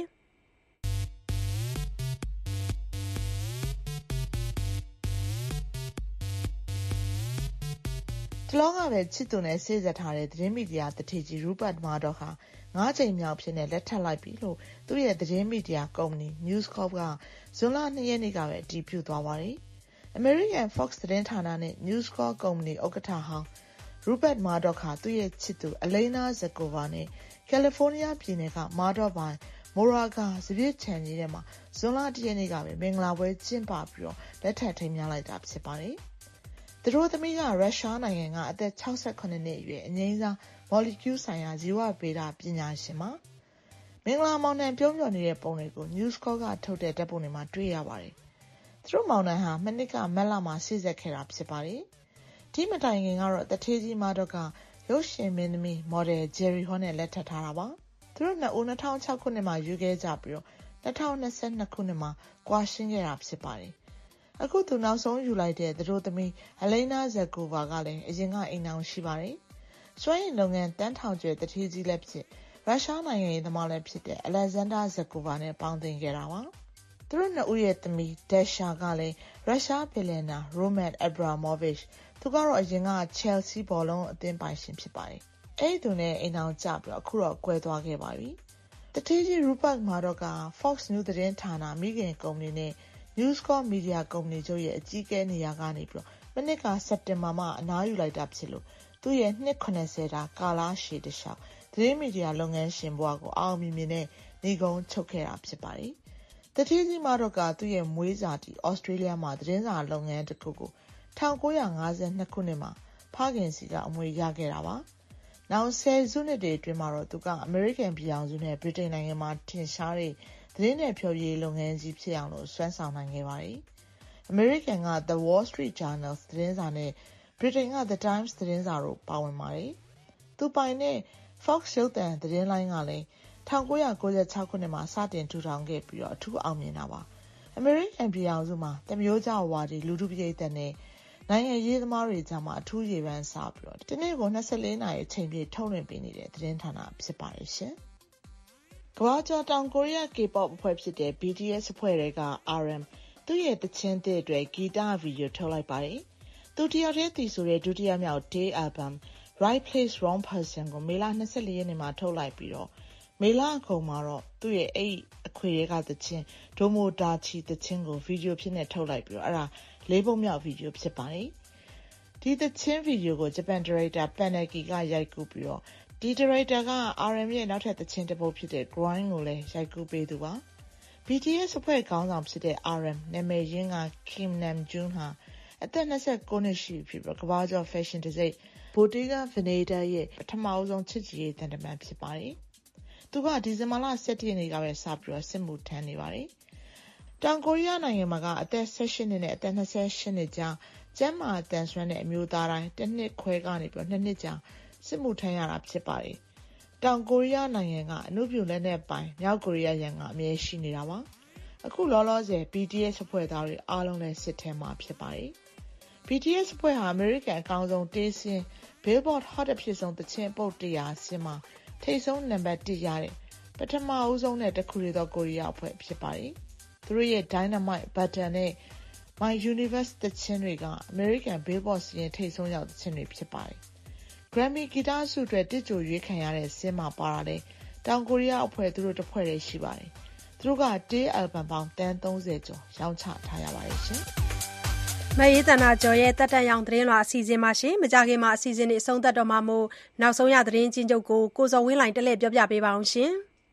တလောကပဲချစ်သူနဲ့ဆေးဆက်ထားတဲ့သတင်းမီဒီယာတထေကြီးရူပတ်မာဒေါ့ဟာ9ချိန်မြောက်ဖြစ်နေလက်ထပ်လိုက်ပြီလို့သူ့ရဲ့သတင်းမီဒီယာကုမ္ပဏီ News Corp ကဇွန်လ2ရက်နေ့ကပဲအတည်ပြုသွားပါတယ်။ American Fox သတင်းဌာနနဲ့ News Corp ကုမ္ပဏီဥက္ကဋ္ဌဟောင်းရူပတ်မာဒေါ့ဟာသူ့ရဲ့ချစ်သူအလိနာဇကိုဗာနဲ့ကယ်လီဖိုးနီးယားပြည်နယ်ကမာဒေါ့ပိုင်မိုရာဂါစပစ်ချန်ကြီးထဲမှာဇွန်လ1ရက်နေ့ကပဲမင်္ဂလာပွဲကျင်းပပြီးတော့လက်ထပ်ထိမ်းမြှောက်လိုက်တာဖြစ်ပါတယ်။သူတို့သမီးကရုရှားနိုင်ငံကအသက်68နှစ်အရွယ်အငိမ့်စားမော်လီကျူးဆိုင်ရာဇီဝဗေဒပညာရှင်ပါမင်္ဂလာမောင်နှံပြုံးပြနေတဲ့ပုံတွေကို News Corp ကထုတ်တဲ့ဓာတ်ပုံတွေမှာတွေ့ရပါတယ်သူတို့မောင်နှံဟာမနှစ်ကမက်လမှာဆေးဆက်ခဲ့တာဖြစ်ပါတယ်ဒီမတိုင်ခင်ကတော့တထေးကြီးမာတော့ကရုပ်ရှင်မင်းသမီးမော်ဒယ်ဂျယ်ရီဟောနဲ့လက်ထပ်ထားတာပါသူတို့နှစ်ဦး2006ခုနှစ်မှာယူခဲ့ကြပြီးတော့2022ခုနှစ်မှာကွာရှင်းခဲ့တာဖြစ်ပါတယ်အခုသူနောက်ဆုံးယူလိုက်တဲ့သူတို့သမီးအလိနာဇက်ကိုဗာကလည်းအရင်ကအိမ်အောင်ရှိပါတယ်စွမ်းရည်လုပ်ငန်းတန်းထောင်ကျဲတတိကြီးလည်းဖြစ်ရုရှားနိုင်ငံရေးသမားလည်းဖြစ်တဲ့အလက်ဇန်ဒါဇက်ကိုဗာနဲ့ပေါင်းသင်ခဲ့တာပါသူတို့နှစ်ဦးရဲ့သမီးဒက်ရှာကလည်းရုရှားဘီလီယံနာရိုမန်အဘရာမောဗစ်သူကတော့အရင်ကချယ်ဆီဘောလုံးအသင်းပိုင်ရှင်ဖြစ်ပါတယ်အဲ့ဒီသူနဲ့အိမ်အောင်ကြပြီးတော့အခုတော့ကွဲသွားခဲ့ပါပြီတတိကြီးရူပတ်မာတော့က Fox News သတင်းဌာနမိခင်ကုမ္ပဏီနဲ့ News Corp Media ကုမ္ပဏီချုပ်ရဲ့အကြီးအကဲနေရာကနေပြီးတော့မနစ်ကစက်တင်ဘာမှာအနားယူလိုက်တာဖြစ်လို့သူ့ရဲ့နှစ်80တာကာလရှည်တစ်လျှောက်သတင်းမီဒီယာလုပ်ငန်းရှင်ဘဝကိုအောင်မြင်မြင်နဲ့နေကုန်းချုပ်ခဲ့တာဖြစ်ပါတယ်တတိကြီးမာတော့ကသူ့ရဲ့မွေးစာတီဩစတြေးလျမှာသတင်းစာလုပ်ငန်းတစ်ခုကို1952ခုနှစ်မှာဖခင်စီကအမွေရခဲ့တာပါနောက်10စုနှစ်တွေအတွင်းမှာတော့သူကအမေရိကန်ပြည်ထောင်စုနဲ့ဗြိတိန်နိုင်ငံမှာထင်ရှားတဲ့သတင်းနယ်ဖြောရေးလုပ်ငန်းကြီးဖြစ်အောင်လို့စွမ်းဆောင်နိုင်ခဲ့ပါတယ်အမေရိကန်က The Wall Street Journal သတင်းစာနဲ့ဗြိတိန်က The Times သတင်းစာတို့ပါဝင်ပါတယ်သူပိုင်တဲ့ Fox ရုပ်သံသတင်းလိုင်းကလည်း1996ခုနှစ်မှာစတင်ထူထောင်ခဲ့ပြီးတော့အထူးအောင်မြင်တာပါအမေရိကန်ပြည်ထောင်စုမှာတမျိုးကြဝါဒီလူထုပြည်သက်နဲ့နိုင်ငံရေးသမားတွေကြားမှာအထူးရေပန်းစားပြီးတော့ဒီနေ့ကို24နာရီအချိန်ပြည့်ထုတ်လွှင့်ပေးနေတဲ့သတင်းဌာနဖြစ်ပါတယ်ရှင်ကမ္ဘာကျော်တောင်ကိုရီးယား K-pop အဖွဲ့ဖြစ်တဲ့ BTS အဖွဲ့တွေက RM သူ့ရဲ့တခြင်းတဲ့အတွက်ဂီတဗီဒီယိုထုတ်လိုက်ပါတယ်သူတယောက်တည်းတည်ဆိုတဲ့ဒုတိယမြောက် Day Album Right Place Wrong Person ကိုမေလ24ရက်နေ့မှာထုတ်လိုက်ပြီးတော့မေလအကုန်မှာတော့သူ့ရဲ့အဲ့အခွေတွေကတခြင်းဒိုမိုတာချီတခြင်းကိုဗီဒီယိုဖြစ်နေထုတ်လိုက်ပြီးတော့အဲ့ဒါ၄ပုံမြောက်ဗီဒီယိုဖြစ်ပါတယ်ဒီတခြင်းဗီဒီယိုကိုဂျပန်ဒါရိုက်တာပန်နယ်ကီကရိုက်ကူးပြီးတော့ဒီဒါရိုက်တာက RM ရဲ့နောက်ထပ်တခြင်းတစ်ပုဒ်ဖြစ်တဲ့ Grind ကိုလည်းရိုက်ကူးပေးသူပါ BTS အဖွဲ့ခေါင်းဆောင်ဖြစ်တဲ့ RM နာမည်ရင်းက Kim Namjoon ဟာအသက်29နှစ်ရှိပြီဖြစ်ပြီးကမ္ဘာကျော် fashion တစ်စိတ် Bottega Veneta ရဲ့ပထမဆုံးချစ်ကြည်ရေးတန်တမန်ဖြစ်ပါတယ်သူကဒီဇင်ဘာလ17ရက်နေ့ကပဲစပြီးတော့စစ်မှုထမ်းနေပါတယ်တောင်ကိုရီးယားနိုင်ငံမှာကအသက်18နှစ်နဲ့အသက်28နှစ်ကြားကျန်းမာတန်ဆွမ်းတဲ့အမျိုးသားတိုင်းတစ်နှစ်ခွဲကနေပြီးတော့2နှစ်ကြာစစ်မှုထမ်းရတာဖြစ်ပါတယ်တောင်ကိုရီးယားနိုင်ငံကအနုပြုလက်နက်ပိုင်မြောက်ကိုရီးယားရန်ကအမြဲရှိနေတာပါအခုလောလောဆယ် BTS အဖွဲ့သားတွေအားလုံးလည်းစစ်ထဲမှာဖြစ်ပါတယ် BTS အဖွဲ့ဟာအမေရိကန်အကောင်းဆုံးတေးစင်း Billboard Hot အဖြစ်ဆုံးသချင်းပုတ်100စင်းမှာထိပ်ဆုံးနံပါတ်1ရတဲ့ပထမအဦးဆုံးနဲ့တခုရသောကိုရီးယားအဖွဲ့ဖြစ်ပါတယ်သူတို့ရဲ့ Dynamite Butter နဲ့ My Universe သချင်းတွေကအမေရိကန် Billboard စီးရင်ထိပ်ဆုံးရောက်သချင်းတွေဖြစ်ပါတယ် Grammy ဂီတဆုအတွက်တစ်ကြိုရွေးခံရတဲ့စင်းမှာပါတာတဲ့တောင်ကိုရီးယားအဖွဲ့သူတို့တစ်ဖွဲ့တည်းရှိပါတယ်သူတို့က Day Album ပေါင်းတန်း30ကျော်ရောင်းချထားရပါတယ်ရှင်မအေးတနာကျော်ရဲ့တက်တန်ရောင်သတင်းလွှာအစီအစဉ်မှာမကြခင်မှာအစီအစဉ်တွေအဆုံးသတ်တော့မှာမို့နောက်ဆုံးရသတင်းချင်းချုပ်ကိုကိုစောဝင်းလိုင်တက်လက်ပြောပြပေးပါအောင်ရှင်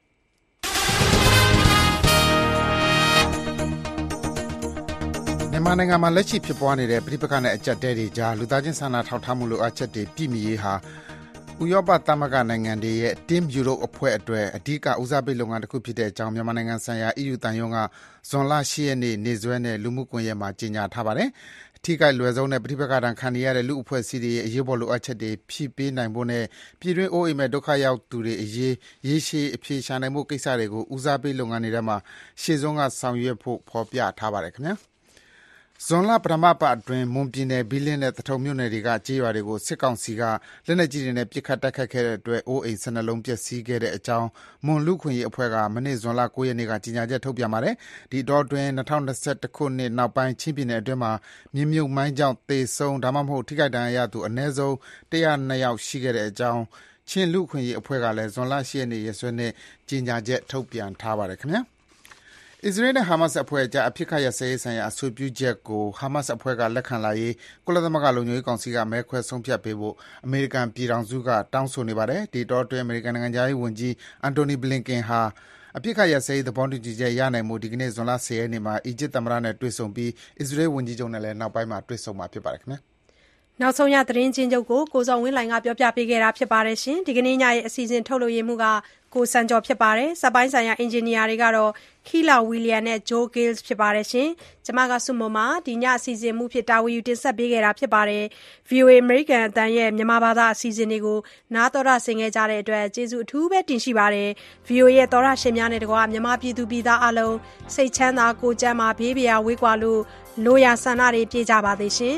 မြန်မာနိုင်ငံမှာလက်ရှိဖြစ်ပွားနေတဲ့ပြည်ပခနဲ့အကြက်တဲတွေကြားလူသားချင်းစာနာထောက်ထားမှုလိုအပ်ချက်တွေပြည့်မီရေးဟာဥရောပသမဂ္ဂနိုင်ငံတွေရဲ့ Team Europe အဖွဲ့အတွက်အဓိကဦးစားပေးလုပ်ငန်းတစ်ခုဖြစ်တဲ့အကြောင်းမြန်မာနိုင်ငံဆိုင်ရာ EU တန်ယုံကဇွန်လ10ရက်နေ့နေ့စွဲနဲ့လူမှုကွန်ရက်မှာကြေညာထားပါတယ်။ထိခိုက်လွယ်ဆုံးတဲ့ပြည်ပကတန်ခံရတဲ့လူအဖွဲ့အစည်းတွေရဲ့အရေးပေါ်လိုအပ်ချက်တွေဖြည့်ပေးနိုင်ဖို့နဲ့ပြည်တွင်းအိုးအိမ်မဲ့ဒုက္ခရောက်သူတွေအရေးရေရှည်အဖြေရှာနိုင်မှုကိစ္စတွေကိုဦးစားပေးလုပ်ငန်းတွေထဲမှာရှေ့ဆုံးကဆောင်ရွက်ဖို့ဖော်ပြထားပါတယ်ခင်ဗျာ။ဇွန်လပထမပတ်အတွင်းမွန်ပြည်နယ်ဘီလင်းနဲ့တထုံမြို့နယ်တွေကကြေးရွာတွေကိုစစ်ကောင်စီကလက်နက်ကြီးတွေနဲ့ပစ်ခတ်တိုက်ခတ်ခဲ့တဲ့အတွက်အိုးအိမ်12လုံးပျက်စီးခဲ့တဲ့အကြောင်းမွန်လူခွင့်ရေးအဖွဲ့ကမနေ့ဇွန်လ9ရက်နေ့ကကြေညာချက်ထုတ်ပြန်ပါတယ်ဒီတော့တွင်2021ခုနှစ်နောက်ပိုင်းချင်းပြည်နယ်အတွင်းမှာမြေမြုပ်မိုင်းကြောင့်သေဆုံးဒါမှမဟုတ်ထိခိုက်ဒဏ်ရာရသူအနည်းဆုံး102ယောက်ရှိခဲ့တဲ့အကြောင်းချင်းလူခွင့်ရေးအဖွဲ့ကလည်းဇွန်လ10ရက်နေ့ရက်စွဲနဲ့ကြေညာချက်ထုတ်ပြန်ထားပါတယ်ခင်ဗျာအစ္စရေးနဲ့ဟာမတ်စ်အဖွဲ့ကြားအဖြစ်ခတ်ရစဲရေးဆိုင်ရာအဆိုပြုချက်ကိုဟာမတ်စ်အဖွဲ့ကလက်ခံလာရေးကုလသမဂ္ဂလုံခြုံရေးကောင်စီကမဲခွဲဆုံးဖြတ်ပေးဖို့အမေရိကန်ပြည်ထောင်စုကတောင်းဆိုနေပါတယ်ဒီတော့တွင်အမေရိကန်နိုင်ငံသားရေးဝန်ကြီးအန်တိုနီဘလင်ကင်ဟာအဖြစ်ခတ်ရစဲရေးသဘောတူညီချက်ရနိုင်မှုဒီကနေ့ဇွန်လ10ရက်နေ့မှာအီဂျစ်သမ္မတနဲ့တွေ့ဆုံပြီးအစ္စရေးဝန်ကြီးချုပ်နဲ့လည်းနောက်ပိုင်းမှာတွေ့ဆုံမှာဖြစ်ပါတယ်ခင်ဗျာနောက်ဆုံးရသတင်းချင်းချုပ်ကိုကိုစောဝင်းလှိုင်ကပြောပြပေးခဲ့တာဖြစ်ပါတယ်ရှင်ဒီကနေ့ညရဲ့အစီအစဉ်ထုတ်လွှင့်ရမှုကကိုစံကျော်ဖြစ်ပါတယ်စက်ပိုင်းဆိုင်ရာအင်ဂျင်နီယာတွေကတော့ခီလာဝီလီယံနဲ့ဂျိုးဂေးလ်ဖြစ်ပါတယ်ရှင်ကျွန်မကဆုမွန်မှာဒီညအစီအစဉ်မှုဖြစ်တာဝန်ယူတင်ဆက်ပေးခဲ့တာဖြစ်ပါတယ် VOA American အတန်းရဲ့မြန်မာဘာသာအစီအစဉ်တွေကိုနားတော်ရဆင်ခဲ့ကြတဲ့အတွက်ကျေးဇူးအထူးပဲတင်ရှိပါတယ် VOA ရဲ့တော်ရရှင်များနဲ့တကွာမြန်မာပြည်သူပြည်သားအလုံးစိတ်ချမ်းသာကိုယ်ကျန်းမာဘေးပရာဝေးကွာလို့လိုရာဆန္ဒတွေပြည့်ကြပါသေးရှင်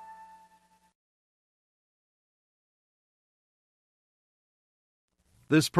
This